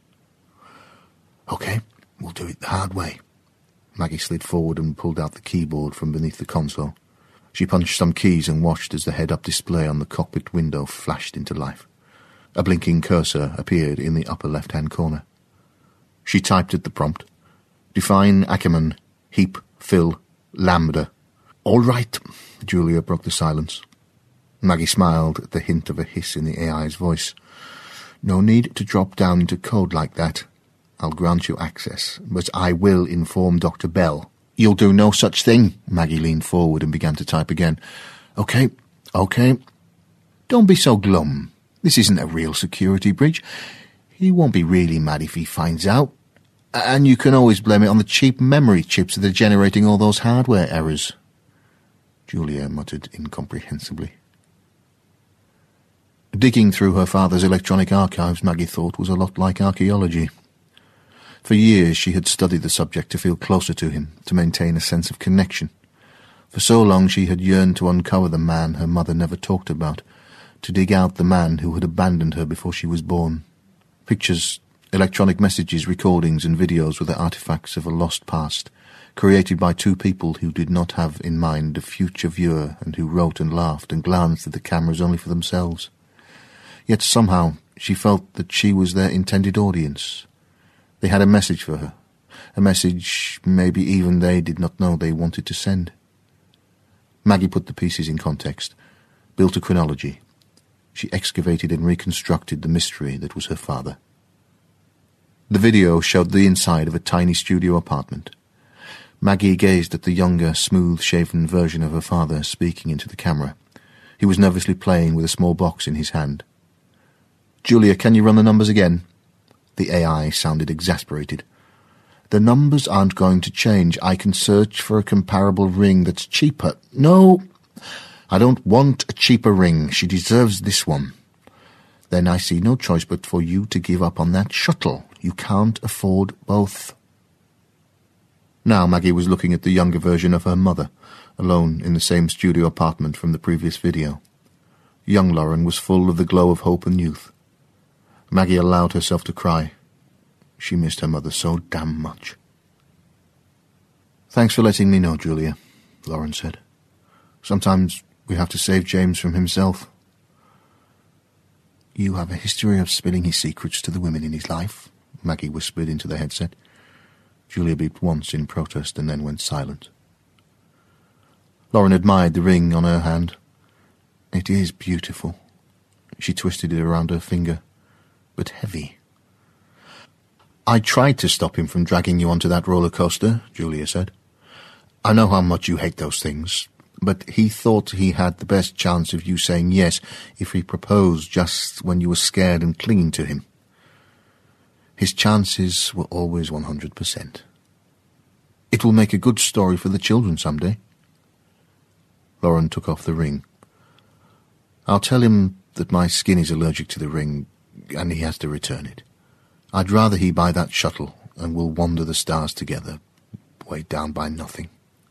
Okay, we'll do it the hard way. Maggie slid forward and pulled out the keyboard from beneath the console. She punched some keys and watched as the head-up display on the cockpit window flashed into life. A blinking cursor appeared in the upper left-hand corner. She typed at the prompt. Define Ackermann, heap, fill, lambda. All right, Julia broke the silence. Maggie smiled at the hint of a hiss in the A I's voice. No need to drop down into code like that. I'll grant you access, but I will inform Doctor Bell. You'll do no such thing. Maggie leaned forward and began to type again. Okay, okay. Don't be so glum. This isn't a real security breach. He won't be really mad if he finds out. And you can always blame it on the cheap memory chips that are generating all those hardware errors. Julia muttered incomprehensibly. Digging through her father's electronic archives, Maggie thought, was a lot like archaeology. For years she had studied the subject to feel closer to him, to maintain a sense of connection. For so long she had yearned to uncover the man her mother never talked about, to dig out the man who had abandoned her before she was born. Pictures, electronic messages, recordings and videos were the artifacts of a lost past, created by two people who did not have in mind a future viewer and who wrote and laughed and glanced at the cameras only for themselves. Yet somehow she felt that she was their intended audience. They had a message for her, a message maybe even they did not know they wanted to send. Maggie put the pieces in context. built a chronology. She excavated and reconstructed the mystery that was her father. The video showed the inside of a tiny studio apartment. Maggie gazed at the younger, smooth-shaven version of her father speaking into the camera. He was nervously playing with a small box in his hand. "Julia, can you run the numbers again?" The A I sounded exasperated. "The numbers aren't going to change. I can search for a comparable ring that's cheaper." "No, I don't want a cheaper ring. She deserves this one." "Then I see no choice but for you to give up on that shuttle. You can't afford both." Now Maggie was looking at the younger version of her mother, alone in the same studio apartment from the previous video. Young Lauren was full of the glow of hope and youth. Maggie allowed herself to cry. She missed her mother so damn much. "Thanks for letting me know, Julia," Lauren said. "Sometimes we have to save James from himself." "You have a history of spilling his secrets to the women in his life," Maggie whispered into the headset. Julia beeped once in protest and then went silent. Lauren admired the ring on her hand. "It is beautiful." She twisted it around her finger, but heavy. "I tried to stop him from dragging you onto that roller coaster," Julia said. "I know how much you hate those things, but he thought he had the best chance of you saying yes if he proposed just when you were scared and clinging to him. His chances were always one hundred percent. It will make a good story for the children someday." Lauren took off the ring. "I'll tell him that my skin is allergic to the ring and he has to return it. I'd rather he buy that shuttle and we'll wander the stars together, weighed down by nothing."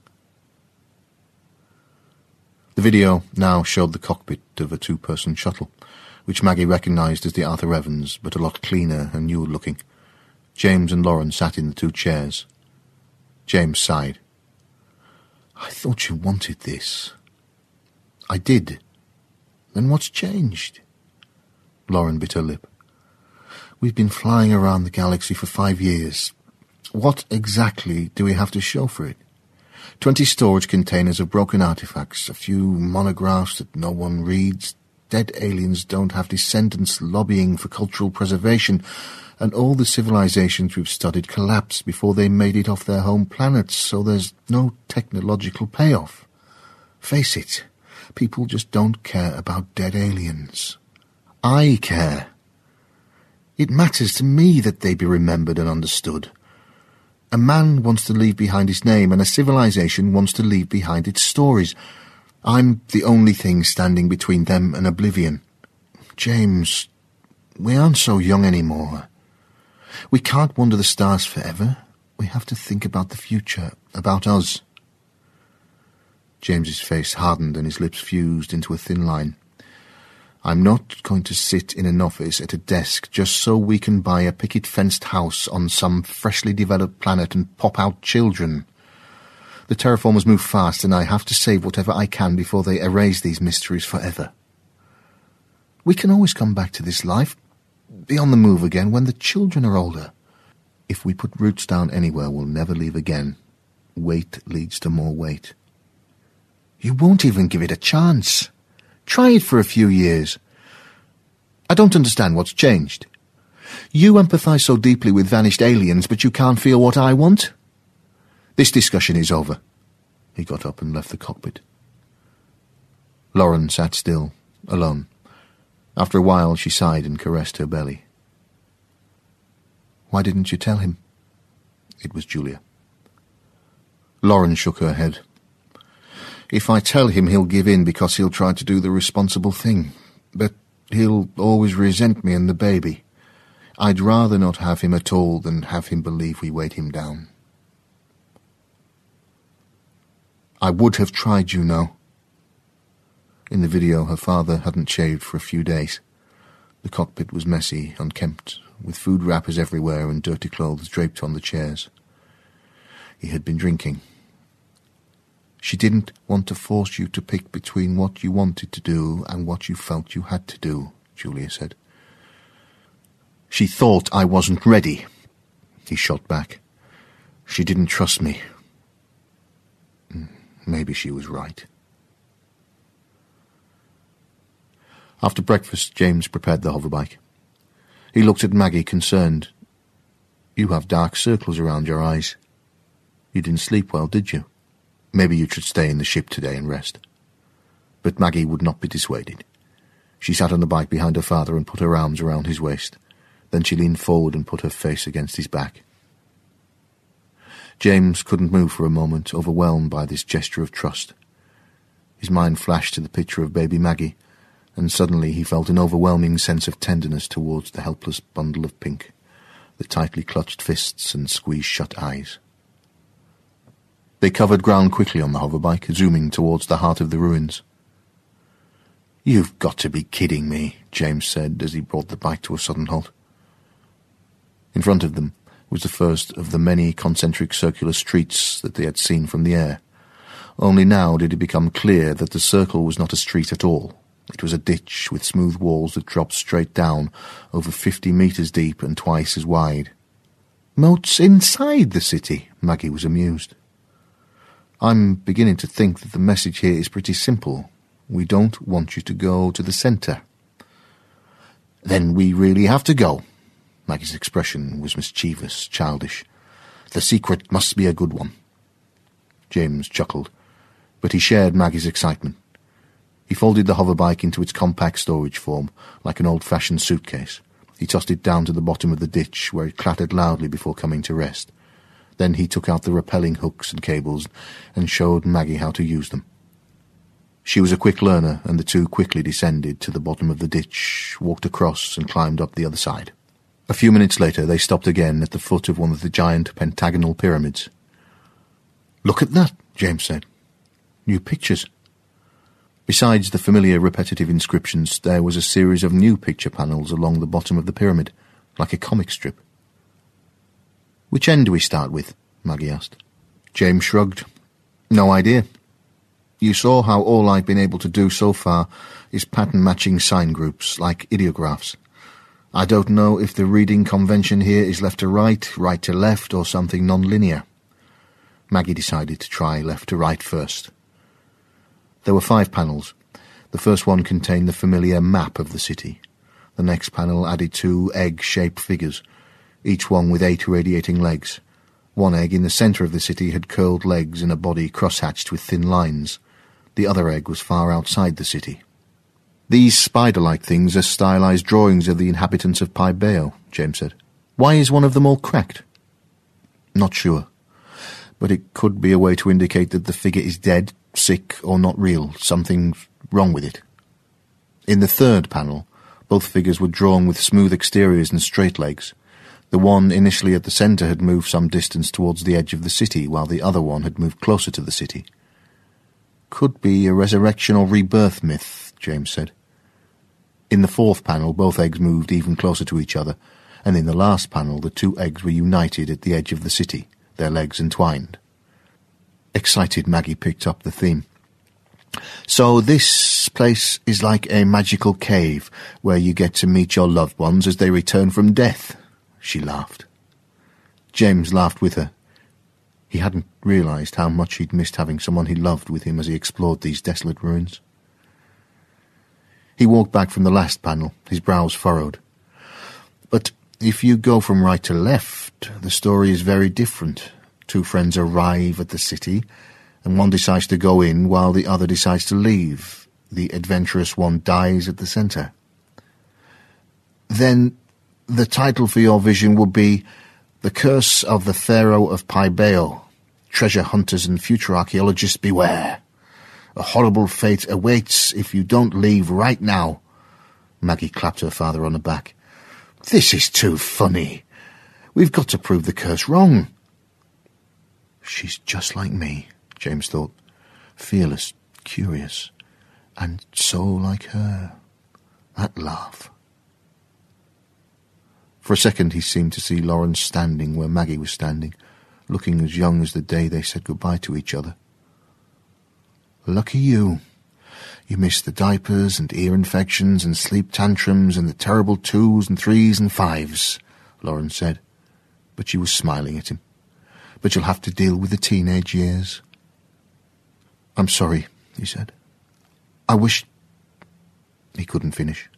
The video now showed the cockpit of a two-person shuttle, which Maggie recognised as the Arthur Evans, but a lot cleaner and newer-looking. James and Lauren sat in the two chairs. James sighed. "I thought you wanted this." "I did. Then what's changed?" Lauren bit her lip. "We've been flying around the galaxy for five years. What exactly do we have to show for it? Twenty storage containers of broken artifacts, a few monographs that no one reads. Dead aliens don't have descendants lobbying for cultural preservation, and all the civilizations we've studied collapsed before they made it off their home planets, so there's no technological payoff. Face it, people just don't care about dead aliens. I care. It matters to me that they be remembered and understood. A man wants to leave behind his name, and a civilization wants to leave behind its stories. I'm the only thing standing between them and oblivion. James, we aren't so young anymore. We can't wander the stars forever. We have to think about the future, about us." James's face hardened and his lips fused into a thin line. "I'm not going to sit in an office at a desk just so we can buy a picket-fenced house on some freshly developed planet and pop out children. The terraformers move fast, and I have to save whatever I can before they erase these mysteries forever. We can always come back to this life, be on the move again when the children are older. If we put roots down anywhere, we'll never leave again. Weight leads to more weight." "You won't even give it a chance. Try it for a few years." "I don't understand what's changed. You empathise so deeply with vanished aliens, but you can't feel what I want? This discussion is over." He got up and left the cockpit. Lauren sat still, alone. After a while she sighed and caressed her belly. "Why didn't you tell him?" It was Julia. Lauren shook her head. "If I tell him, he'll give in because he'll try to do the responsible thing. But he'll always resent me and the baby. I'd rather not have him at all than have him believe we weighed him down." "I would have tried, you know." In the video, her father hadn't shaved for a few days. The cockpit was messy, unkempt, with food wrappers everywhere and dirty clothes draped on the chairs. He had been drinking. "She didn't want to force you to pick between what you wanted to do and what you felt you had to do," Julia said. "She thought I wasn't ready," he shot back. "She didn't trust me." Maybe she was right. After breakfast, James prepared the hoverbike. He looked at Maggie, concerned. "You have dark circles around your eyes. You didn't sleep well, did you? Maybe you should stay in the ship today and rest." But Maggie would not be dissuaded. She sat on the bike behind her father and put her arms around his waist. Then she leaned forward and put her face against his back. James couldn't move for a moment, overwhelmed by this gesture of trust. His mind flashed to the picture of baby Maggie, and suddenly he felt an overwhelming sense of tenderness towards the helpless bundle of pink, the tightly clutched fists and squeezed-shut eyes. They covered ground quickly on the hoverbike, zooming towards the heart of the ruins. "You've got to be kidding me," James said as he brought the bike to a sudden halt. In front of them was the first of the many concentric circular streets that they had seen from the air. Only now did it become clear that the circle was not a street at all. It was a ditch with smooth walls that dropped straight down, over fifty metres deep and twice as wide. "Moats inside the city," Maggie was amused. "I'm beginning to think that the message here is pretty simple. We don't want you to go to the centre." "Then we really have to go." Maggie's expression was mischievous, childish. "The secret must be a good one." James chuckled, but he shared Maggie's excitement. He folded the hoverbike into its compact storage form, like an old-fashioned suitcase. He tossed it down to the bottom of the ditch, where it clattered loudly before coming to rest. Then he took out the rappelling hooks and cables and showed Maggie how to use them. She was a quick learner, and the two quickly descended to the bottom of the ditch, walked across and climbed up the other side. A few minutes later they stopped again at the foot of one of the giant pentagonal pyramids. "Look at that," James said. "New pictures." Besides the familiar repetitive inscriptions, there was a series of new picture panels along the bottom of the pyramid, like a comic strip. "Which end do we start with?" Maggie asked. James shrugged. "No idea. You saw how all I've been able to do so far is pattern-matching sign groups, like ideographs. I don't know if the reading convention here is left to right, right to left, or something non-linear." Maggie decided to try left to right first. There were five panels. The first one contained the familiar map of the city. The next panel added two egg-shaped figures, each one with eight radiating legs. One egg in the centre of the city had curled legs and a body cross-hatched with thin lines. The other egg was far outside the city. "These spider-like things are stylized drawings of the inhabitants of Pybeo," James said. "Why is one of them all cracked?" "Not sure. But it could be a way to indicate that the figure is dead, sick, or not real. Something's wrong with it." In the third panel, both figures were drawn with smooth exteriors and straight legs. The one initially at the centre had moved some distance towards the edge of the city, while the other one had moved closer to the city. "Could be a resurrection or rebirth myth," James said. In the fourth panel, both eggs moved even closer to each other, and in the last panel the two eggs were united at the edge of the city, their legs entwined. Excited, Maggie picked up the theme. "So this place is like a magical cave where you get to meet your loved ones as they return from death," she laughed. James laughed with her. He hadn't realised how much he'd missed having someone he loved with him as he explored these desolate ruins. He walked back from the last panel, his brows furrowed. "But if you go from right to left, the story is very different. Two friends arrive at the city, and one decides to go in while the other decides to leave. The adventurous one dies at the centre." "Then the title for your vision would be The Curse of the Pharaoh of Pybeo. Treasure hunters and future archaeologists beware. A horrible fate awaits if you don't leave right now." Maggie clapped her father on the back. "This is too funny. We've got to prove the curse wrong." "She's just like me," James thought. "Fearless, curious, and so like her. That laugh." For a second he seemed to see Lawrence standing where Maggie was standing, looking as young as the day they said goodbye to each other. "Lucky you. You missed the diapers and ear infections and sleep tantrums and the terrible twos and threes and fives," Lawrence said, but she was smiling at him. "But you'll have to deal with the teenage years." "I'm sorry," he said. "I wish... He couldn't finish.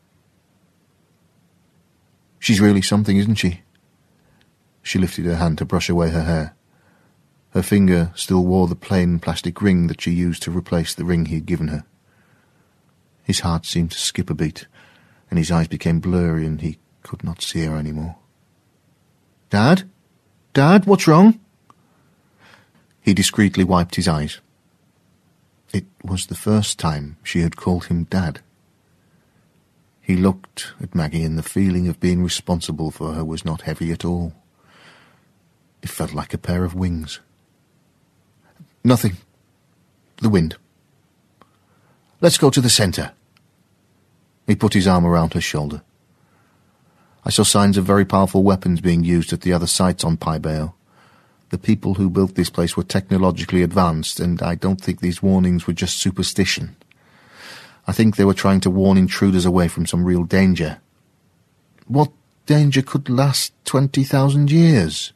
She's really something, isn't she? She lifted her hand to brush away her hair. Her finger still wore the plain plastic ring that she used to replace the ring he had given her. His heart seemed to skip a beat, and his eyes became blurry, and he could not see her any more. "Dad? Dad, what's wrong?" He discreetly wiped his eyes. It was the first time she had called him Dad. He looked at Maggie, and the feeling of being responsible for her was not heavy at all. It felt like a pair of wings. "Nothing. The wind. Let's go to the centre." He put his arm around her shoulder. "I saw signs of very powerful weapons being used at the other sites on Pybale. The people who built this place were technologically advanced, and I don't think these warnings were just superstition. I think they were trying to warn intruders away from some real danger. What danger could last twenty thousand years?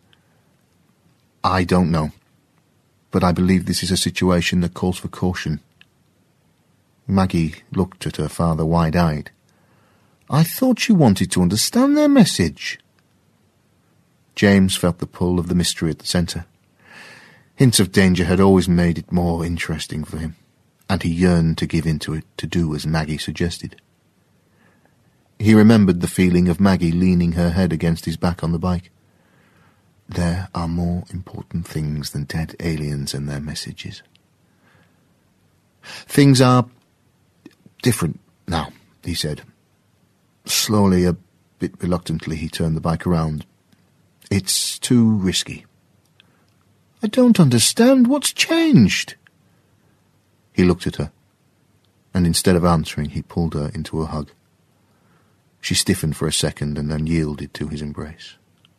I don't know, but I believe this is a situation that calls for caution." Maggie looked at her father wide-eyed. "I thought you wanted to understand their message." James felt the pull of the mystery at the centre. Hints of danger had always made it more interesting for him, and he yearned to give in to it, to do as Maggie suggested. He remembered the feeling of Maggie leaning her head against his back on the bike. There are more important things than dead aliens and their messages. "Things are different now," he said. Slowly, a bit reluctantly, he turned the bike around. "It's too risky." "I don't understand. What's changed?" He looked at her, and instead of answering, he pulled her into a hug. She stiffened for a second and then yielded to his embrace.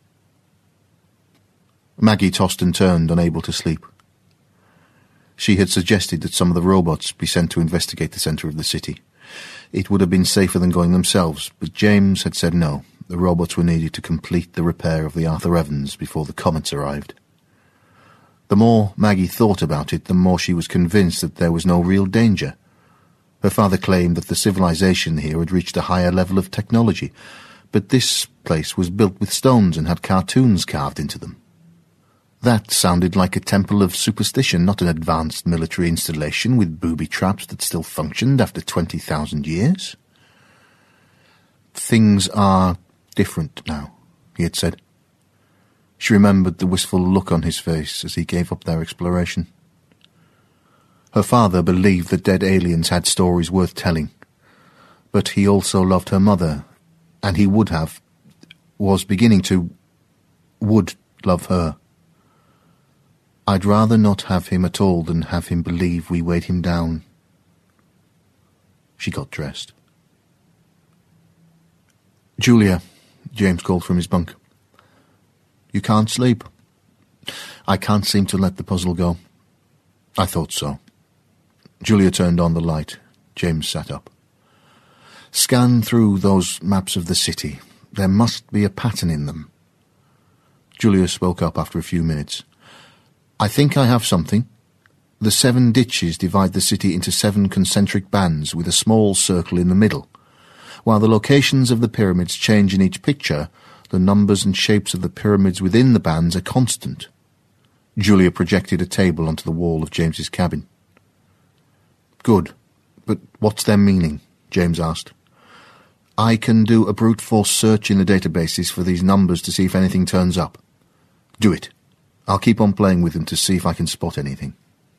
Maggie tossed and turned, unable to sleep. She had suggested that some of the robots be sent to investigate the centre of the city. It would have been safer than going themselves, but James had said no. The robots were needed to complete the repair of the Arthur Evans before the comets arrived. The more Maggie thought about it, the more she was convinced that there was no real danger. Her father claimed that the civilization here had reached a higher level of technology, but this place was built with stones and had cartoons carved into them. That sounded like a temple of superstition, not an advanced military installation with booby traps that still functioned after twenty thousand years. "Things are different now," he had said. She remembered the wistful look on his face as he gave up their exploration. Her father believed that dead aliens had stories worth telling, but he also loved her mother, and he would have, was beginning to, would love her. "I'd rather not have him at all than have him believe we weighed him down." She got dressed. "Julia," James called from his bunk. "You can't sleep?" "I can't seem to let the puzzle go." "I thought so." Julia turned on the light. James sat up. "Scan through those maps of the city. There must be a pattern in them." Julia spoke up after a few minutes. "I think I have something. The seven ditches divide the city into seven concentric bands with a small circle in the middle. While the locations of the pyramids change in each picture, the numbers and shapes of the pyramids within the bands are constant." Julia projected a table onto the wall of James's cabin. "Good, but what's their meaning?" James asked. "I can do a brute force search in the databases for these numbers to see if anything turns up." "Do it. I'll keep on playing with them to see if I can spot anything."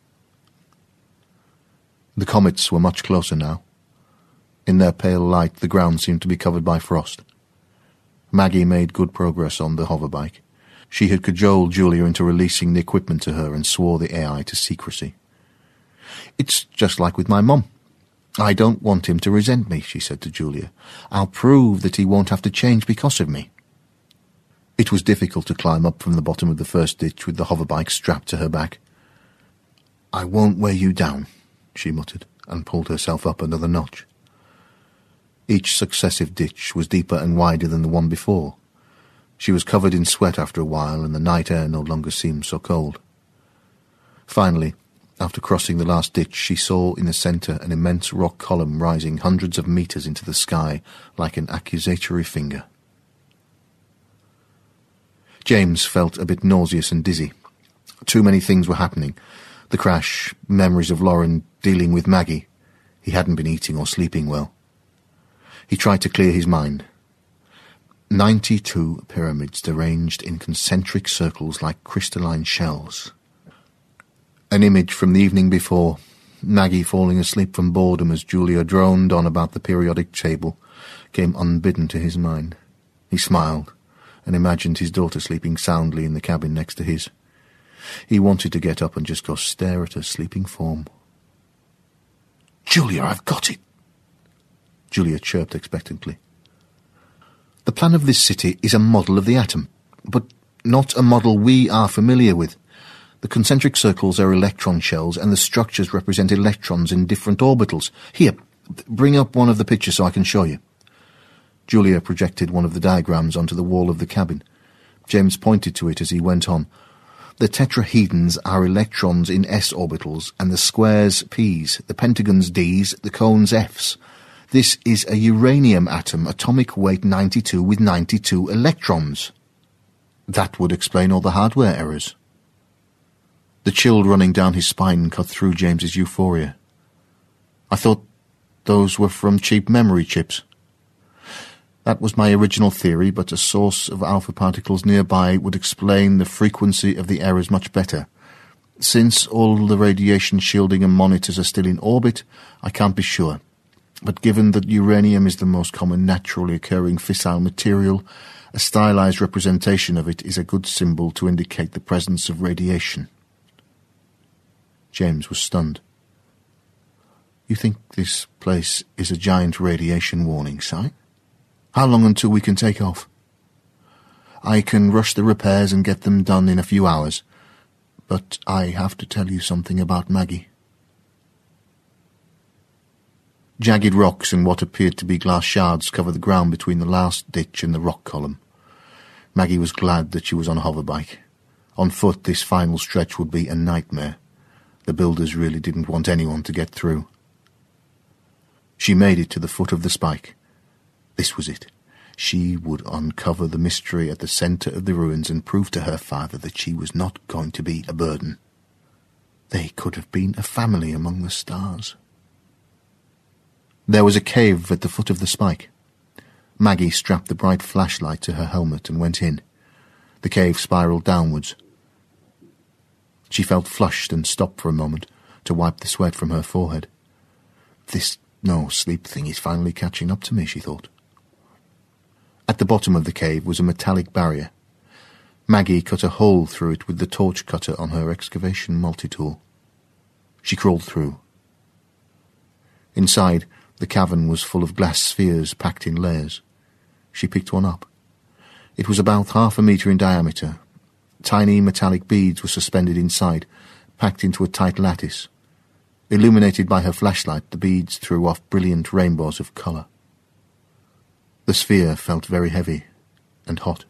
The comets were much closer now. In their pale light, the ground seemed to be covered by frost. Maggie made good progress on the hoverbike. She had cajoled Julia into releasing the equipment to her and swore the A I to secrecy. "It's just like with my mum. I don't want him to resent me," she said to Julia. "I'll prove that he won't have to change because of me." It was difficult to climb up from the bottom of the first ditch with the hoverbike strapped to her back. "I won't weigh you down," she muttered, and pulled herself up another notch. Each successive ditch was deeper and wider than the one before. She was covered in sweat after a while, and the night air no longer seemed so cold. Finally, After crossing the last ditch, she saw in the centre an immense rock column rising hundreds of metres into the sky like an accusatory finger. James felt a bit nauseous and dizzy. Too many things were happening. The crash, memories of Lauren, dealing with Maggie. He hadn't been eating or sleeping well. He tried to clear his mind. Ninety-two pyramids arranged in concentric circles like crystalline shells. An image from the evening before, Maggie falling asleep from boredom as Julia droned on about the periodic table, came unbidden to his mind. He smiled and imagined his daughter sleeping soundly in the cabin next to his. He wanted to get up and just go stare at her sleeping form. "Julia, I've got it!" Julia chirped expectantly. "The plan of this city is a model of the atom, but not a model we are familiar with. The concentric circles are electron shells, and the structures represent electrons in different orbitals. Here, bring up one of the pictures so I can show you." Julia projected one of the diagrams onto the wall of the cabin. James pointed to it as he went on. "The tetrahedrons are electrons in s orbitals, and the squares p's, the pentagons d's, the cones f's. This is a uranium atom, atomic weight ninety-two with ninety-two electrons." That would explain all the hardware errors. The chill running down his spine cut through James's euphoria. "I thought those were from cheap memory chips." "That was my original theory, but a source of alpha particles nearby would explain the frequency of the errors much better. Since all the radiation shielding and monitors are still in orbit, I can't be sure. But given that uranium is the most common naturally occurring fissile material, a stylized representation of it is a good symbol to indicate the presence of radiation." James was stunned. "You think this place is a giant radiation warning site? How long until we can take off?" "I can rush the repairs and get them done in a few hours. But I have to tell you something about Maggie." Jagged rocks and what appeared to be glass shards covered the ground between the last ditch and the rock column. Maggie was glad that she was on a hoverbike. On foot, this final stretch would be a nightmare. The builders really didn't want anyone to get through. She made it to the foot of the spike. This was it. She would uncover the mystery at the centre of the ruins and prove to her father that she was not going to be a burden. They could have been a family among the stars. There was a cave at the foot of the spike. Maggie strapped the bright flashlight to her helmet and went in. The cave spiralled downwards. She felt flushed and stopped for a moment to wipe the sweat from her forehead. "This no-sleep thing is finally catching up to me," she thought. At the bottom of the cave was a metallic barrier. Maggie cut a hole through it with the torch cutter on her excavation multi-tool. She crawled through. Inside, the cavern was full of glass spheres packed in layers. She picked one up. It was about half a metre in diameter. Tiny metallic beads were suspended inside, packed into a tight lattice. Illuminated by her flashlight, the beads threw off brilliant rainbows of colour. The sphere felt very heavy and hot.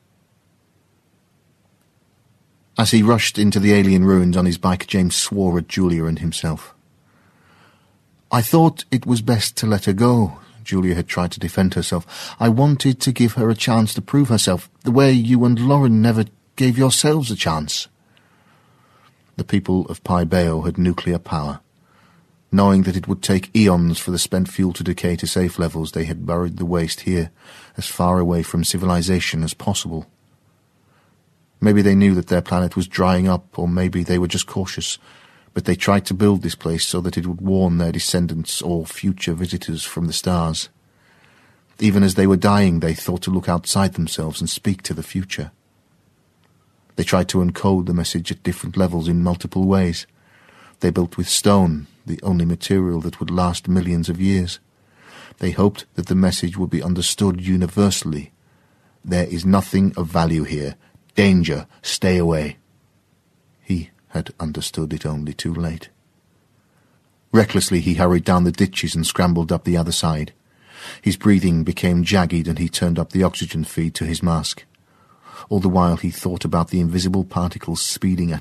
As he rushed into the alien ruins on his bike, James swore at Julia and himself. "I thought it was best to let her go," Julia had tried to defend herself. "I wanted to give her a chance to prove herself, the way you and Lauren never gave yourselves a chance." The people of Pi Bayo had nuclear power. Knowing that it would take eons for the spent fuel to decay to safe levels, they had buried the waste here, as far away from civilization as possible. Maybe they knew that their planet was drying up, or maybe they were just cautious, but they tried to build this place so that it would warn their descendants or future visitors from the stars. Even as they were dying, they thought to look outside themselves and speak to the future. They tried to encode the message at different levels in multiple ways. They built with stone, the only material that would last millions of years. They hoped that the message would be understood universally. "There is nothing of value here. Danger, stay away." He had understood it only too late. Recklessly he hurried down the ditches and scrambled up the other side. His breathing became jagged and he turned up the oxygen feed to his mask. All the while he thought about the invisible particles speeding at him,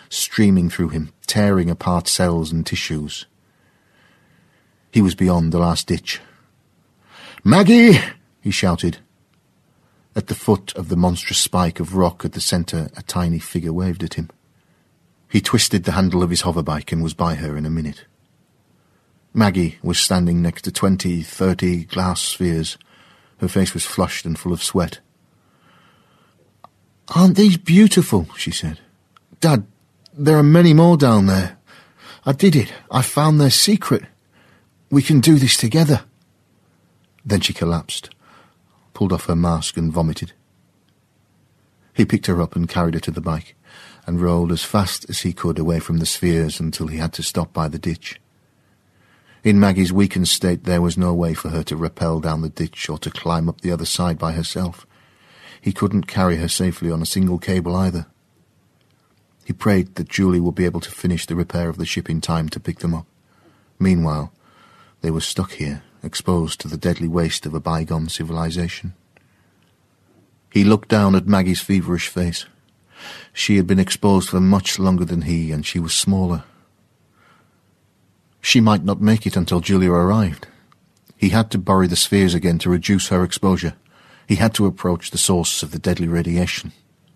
streaming through him, tearing apart cells and tissues. He was beyond the last ditch. "Maggie!" he shouted. At the foot of the monstrous spike of rock at the centre, a tiny figure waved at him. He twisted the handle of his hoverbike and was by her in a minute. Maggie was standing next to twenty, thirty glass spheres. Her face was flushed and full of sweat. "Aren't these beautiful?" she said. "Dad, there are many more down there. I did it. I found their secret. We can do this together." Then she collapsed, pulled off her mask and vomited. He picked her up and carried her to the bike, and rode as fast as he could away from the spheres until he had to stop by the ditch. In Maggie's weakened state there was no way for her to rappel down the ditch or to climb up the other side by herself. He couldn't carry her safely on a single cable either. He prayed that Julie would be able to finish the repair of the ship in time to pick them up. Meanwhile, they were stuck here, exposed to the deadly waste of a bygone civilization. He looked down at Maggie's feverish face. She had been exposed for much longer than he, and she was smaller. She might not make it until Julia arrived. He had to bury the spheres again to reduce her exposure. He had to approach the source of the deadly radiation.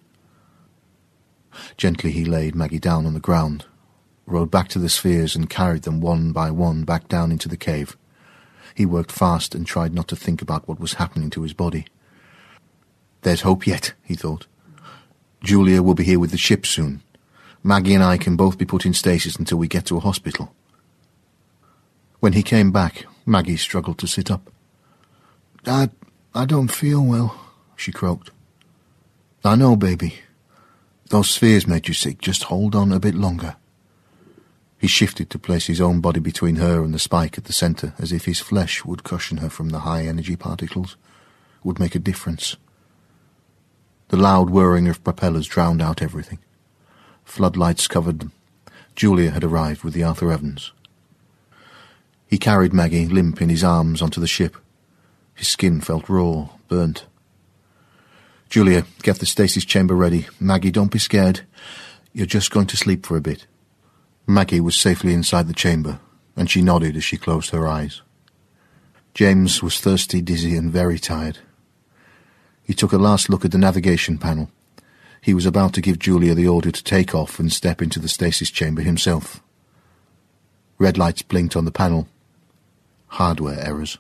Gently he laid Maggie down on the ground, rode back to the spheres and carried them one by one back down into the cave. He worked fast and tried not to think about what was happening to his body. "There's hope yet," he thought. "Julia will be here with the ship soon. Maggie and I can both be put in stasis until we get to a hospital." When he came back, Maggie struggled to sit up. "Dad, I don't feel well," she croaked. "I know, baby. Those spheres made you sick. Just hold on a bit longer." He shifted to place his own body between her and the spike at the centre, as if his flesh would cushion her from the high-energy particles, would make a difference. The loud whirring of propellers drowned out everything. Floodlights covered them. Julia had arrived with the Arthur Evans. He carried Maggie, limp in his arms, onto the ship. His skin felt raw, burnt. "Julia, get the stasis chamber ready. Maggie, don't be scared. You're just going to sleep for a bit." Maggie was safely inside the chamber, and she nodded as she closed her eyes. James was thirsty, dizzy, and very tired. He took a last look at the navigation panel. He was about to give Julia the order to take off and step into the stasis chamber himself. Red lights blinked on the panel. Hardware errors.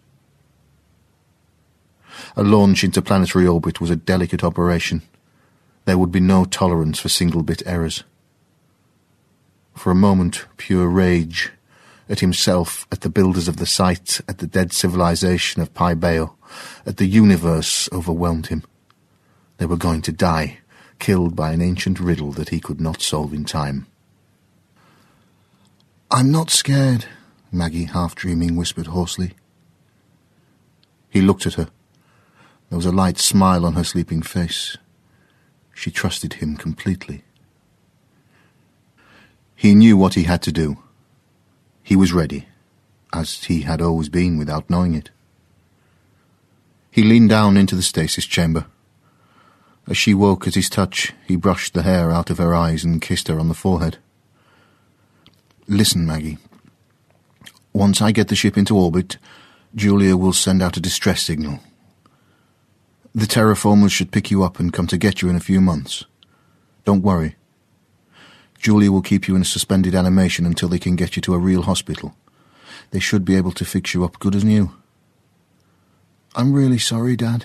A launch into planetary orbit was a delicate operation. There would be no tolerance for single-bit errors. For a moment, pure rage at himself, at the builders of the site, at the dead civilization of Pi Bayo, at the universe overwhelmed him. They were going to die, killed by an ancient riddle that he could not solve in time. "I'm not scared," Maggie, half-dreaming, whispered hoarsely. He looked at her. There was a light smile on her sleeping face. She trusted him completely. He knew what he had to do. He was ready, as he had always been without knowing it. He leaned down into the stasis chamber. As she woke at his touch, he brushed the hair out of her eyes and kissed her on the forehead. "Listen, Maggie. Once I get the ship into orbit, Julia will send out a distress signal. The terraformers should pick you up and come to get you in a few months. Don't worry. Julia will keep you in a suspended animation until they can get you to a real hospital. They should be able to fix you up good as new." "I'm really sorry, Dad."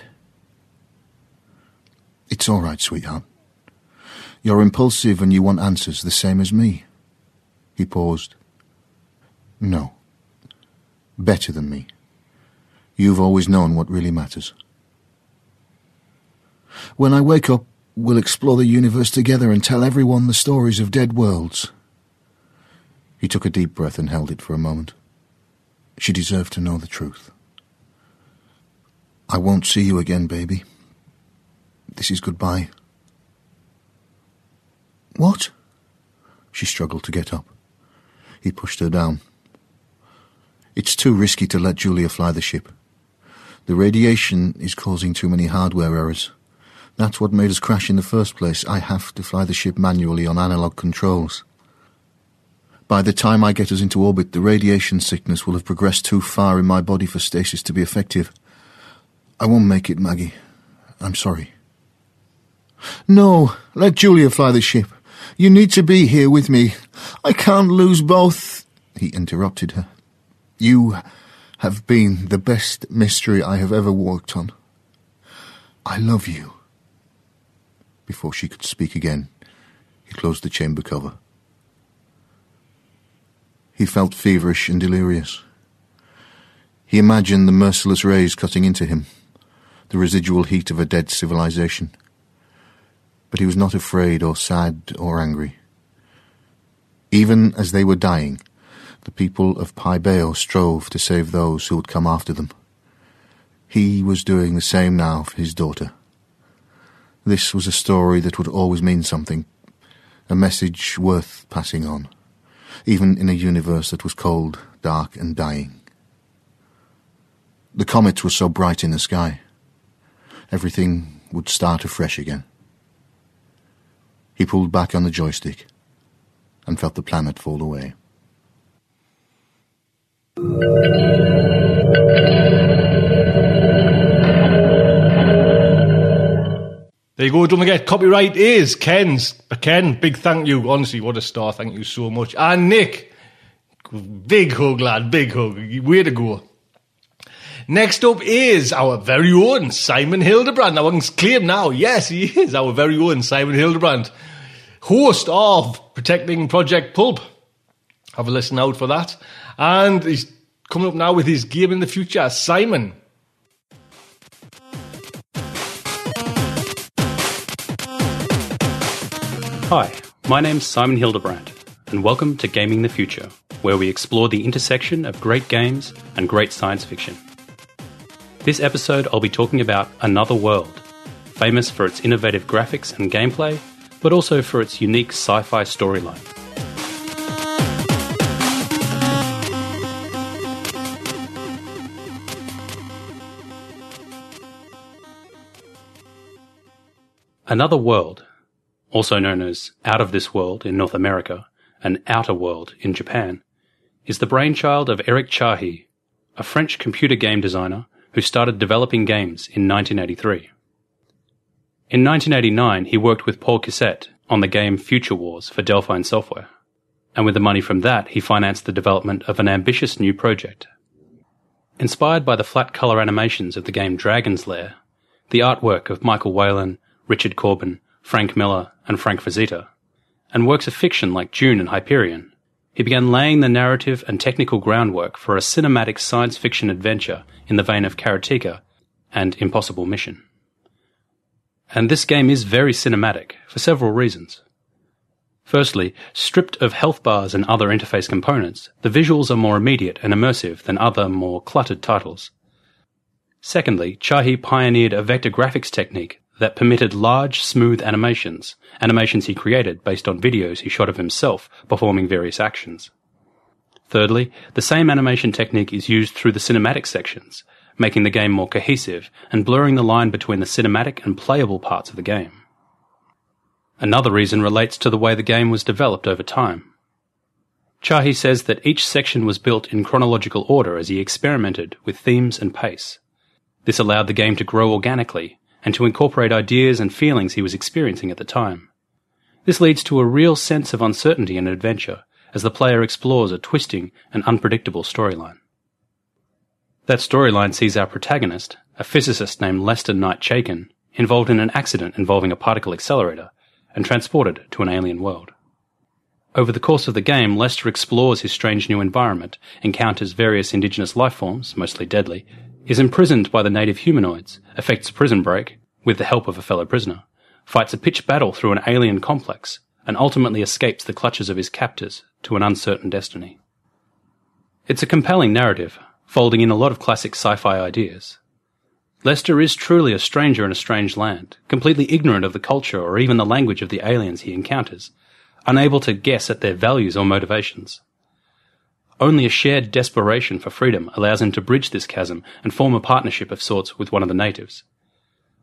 "It's all right, sweetheart. You're impulsive and you want answers, the same as me." He paused. "No. Better than me. You've always known what really matters." "When I wake up, we'll explore the universe together and tell everyone the stories of dead worlds." He took a deep breath and held it for a moment. She deserved to know the truth. "I won't see you again, baby. This is goodbye." "What?" She struggled to get up. He pushed her down. "It's too risky to let Julia fly the ship. The radiation is causing too many hardware errors. That's what made us crash in the first place. I have to fly the ship manually on analog controls. By the time I get us into orbit, the radiation sickness will have progressed too far in my body for stasis to be effective. I won't make it, Maggie. I'm sorry. No, let Julia fly the ship. You need to be here with me. I can't lose both. He interrupted her. You have been the best mystery I have ever worked on. I love you. Before she could speak again, he closed the chamber cover. He felt feverish and delirious. He imagined the merciless rays cutting into him, the residual heat of a dead civilization. But he was not afraid or sad or angry. Even as they were dying, the people of Pybeo strove to save those who would come after them. He was doing the same now for his daughter. This was a story that would always mean something, a message worth passing on, even in a universe that was cold, dark, and dying. The comet was so bright in the sky. Everything would start afresh again. He pulled back on the joystick and felt the planet fall away. There you go, don't forget, copyright is Ken's. Ken, big thank you. Honestly, what a star, thank you so much. And Nick, big hug, lad, big hug. Way to go. Next up is our very own Simon Hildebrand. Now, I can claim now, yes, he is our very own Simon Hildebrand, host of Protecting Project Pulp. Have a listen out for that. And he's coming up now with his game in the future. Simon. Hi, my name's Simon Hildebrand, and welcome to Gaming the Future, where we explore the intersection of great games and great science fiction. This episode I'll be talking about Another World, famous for its innovative graphics and gameplay, but also for its unique sci-fi storyline. Another World, also known as Out of This World in North America and Outer World in Japan, is the brainchild of Eric Chahi, a French computer game designer who started developing games in nineteen eighty-three. In nineteen eighty-nine, he worked with Paul Cassette on the game Future Wars for Delphine Software, and with the money from that, he financed the development of an ambitious new project. Inspired by the flat colour animations of the game Dragon's Lair, the artwork of Michael Whalen, Richard Corbin, Frank Miller, and Frank Frazetta, and works of fiction like Dune and Hyperion, he began laying the narrative and technical groundwork for a cinematic science fiction adventure in the vein of Karateka and Impossible Mission. And this game is very cinematic, for several reasons. Firstly, stripped of health bars and other interface components, the visuals are more immediate and immersive than other, more cluttered titles. Secondly, Chahi pioneered a vector graphics technique that permitted large, smooth animations, animations he created based on videos he shot of himself performing various actions. Thirdly, the same animation technique is used through the cinematic sections, making the game more cohesive and blurring the line between the cinematic and playable parts of the game. Another reason relates to the way the game was developed over time. Chahi says that each section was built in chronological order as he experimented with themes and pace. This allowed the game to grow organically and to incorporate ideas and feelings he was experiencing at the time. This leads to a real sense of uncertainty and adventure as the player explores a twisting and unpredictable storyline. That storyline sees our protagonist, a physicist named Lester Knight Chaikin, involved in an accident involving a particle accelerator and transported to an alien world. Over the course of the game, Lester explores his strange new environment, encounters various indigenous life forms, mostly deadly, is imprisoned by the native humanoids, effects a prison break, with the help of a fellow prisoner, fights a pitched battle through an alien complex, and ultimately escapes the clutches of his captors to an uncertain destiny. It's a compelling narrative, folding in a lot of classic sci-fi ideas. Lester is truly a stranger in a strange land, completely ignorant of the culture or even the language of the aliens he encounters, unable to guess at their values or motivations. Only a shared desperation for freedom allows him to bridge this chasm and form a partnership of sorts with one of the natives.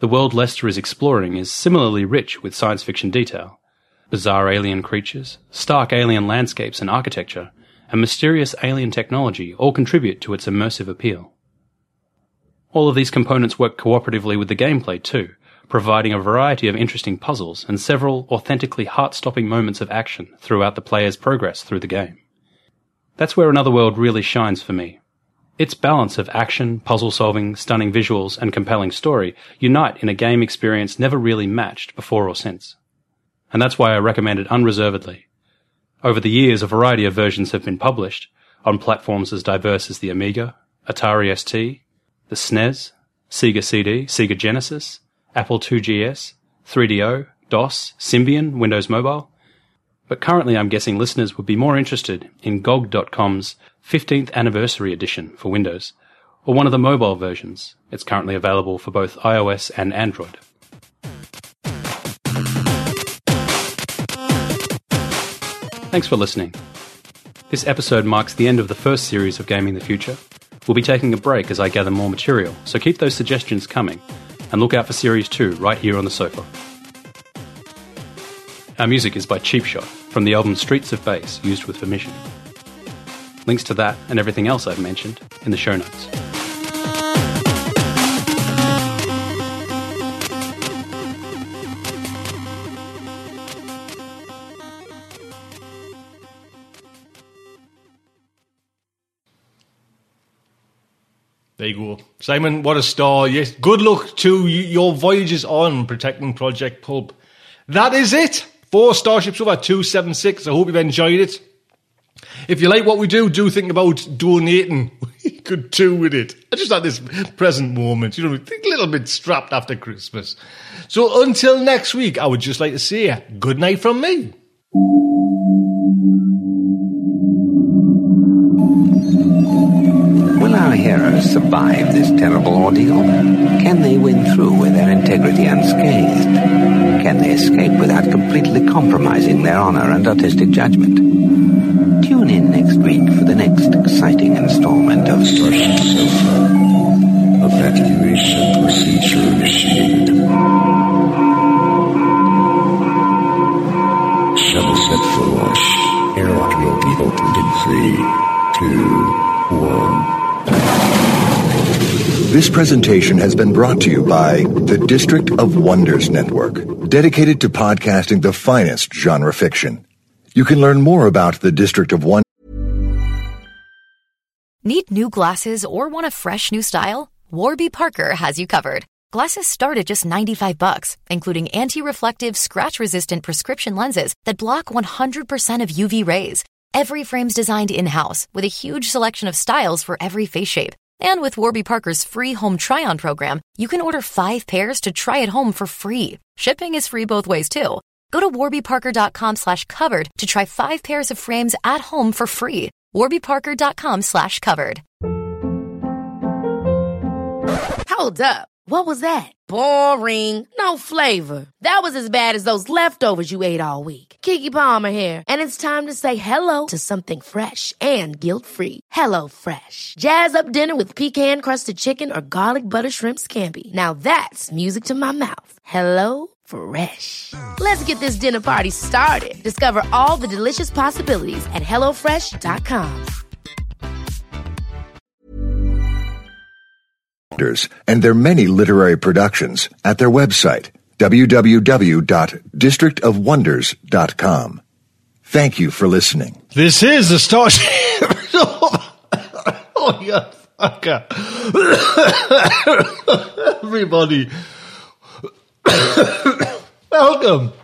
the world Lester is exploring is similarly rich with science fiction detail. Bizarre alien creatures, stark alien landscapes and architecture, and mysterious alien technology all contribute to its immersive appeal. All of these components work cooperatively with the gameplay too, providing a variety of interesting puzzles and several authentically heart-stopping moments of action throughout the player's progress through the game. That's where Another World really shines for me. Its balance of action, puzzle-solving, stunning visuals, and compelling story unite in a game experience never really matched before or since. And that's why I recommend it unreservedly. Over the years, a variety of versions have been published, on platforms as diverse as the Amiga, Atari S T, the S N E S, Sega C D, Sega Genesis, Apple two G S, three D O, DOS, Symbian, Windows Mobile. But currently I'm guessing listeners would be more interested in G O G dot com's fifteenth Anniversary Edition for Windows, or one of the mobile versions. It's currently available for both iOS and Android. Thanks for listening. This episode marks the end of the first series of Gaming the Future. We'll be taking a break as I gather more material, so keep those suggestions coming, and look out for Series two right here on the sofa. Our music is by Cheap Shot, from the album Streets of Bass, used with permission. Links to that and everything else I've mentioned in the show notes. There you go. Simon, what a star. Yes, good luck to your voyages on protecting Project Pulp. That is it for Starship Sofa two seventy-six. I hope you've enjoyed it. If you like what we do, do think about donating. We could do with it. I just had this present moment, you know, a little bit strapped after Christmas. So until next week, I would just like to say good night from me. Will our heroes survive this terrible ordeal? Can they win through with their integrity unscathed? Can they escape without completely compromising their honor and artistic judgment? Tune in next week for the next exciting installment of Starship Sofa. Evacuation procedure initiated. Shuttle set for launch. Airlock will be opened in three, two, one. This presentation has been brought to you by the District of Wonders Network, dedicated to podcasting the finest genre fiction. You can learn more about the District of Wonders. Need new glasses or want a fresh new style? Warby Parker has you covered. Glasses start at just ninety-five bucks, including anti-reflective, scratch-resistant prescription lenses that block one hundred percent of U V rays. Every frame's designed in-house with a huge selection of styles for every face shape. And with Warby Parker's free home try-on program, you can order five pairs to try at home for free. Shipping is free both ways, too. Go to warbyparker.com slash covered to try five pairs of frames at home for free. warbyparker.com slash covered. Hold up. What was that? Boring. No flavor. That was as bad as those leftovers you ate all week. Keke Palmer here, and it's time to say hello to something fresh and guilt-free. Hello Fresh. Jazz up dinner with pecan-crusted chicken or garlic butter shrimp scampi. Now that's music to my mouth. Hello Fresh. Let's get this dinner party started. Discover all the delicious possibilities at hello fresh dot com. And their many literary productions at their website, w w w dot district of wonders dot com. Thank you for listening. This is the Starship. Oh, yeah, fucker. Everybody. Welcome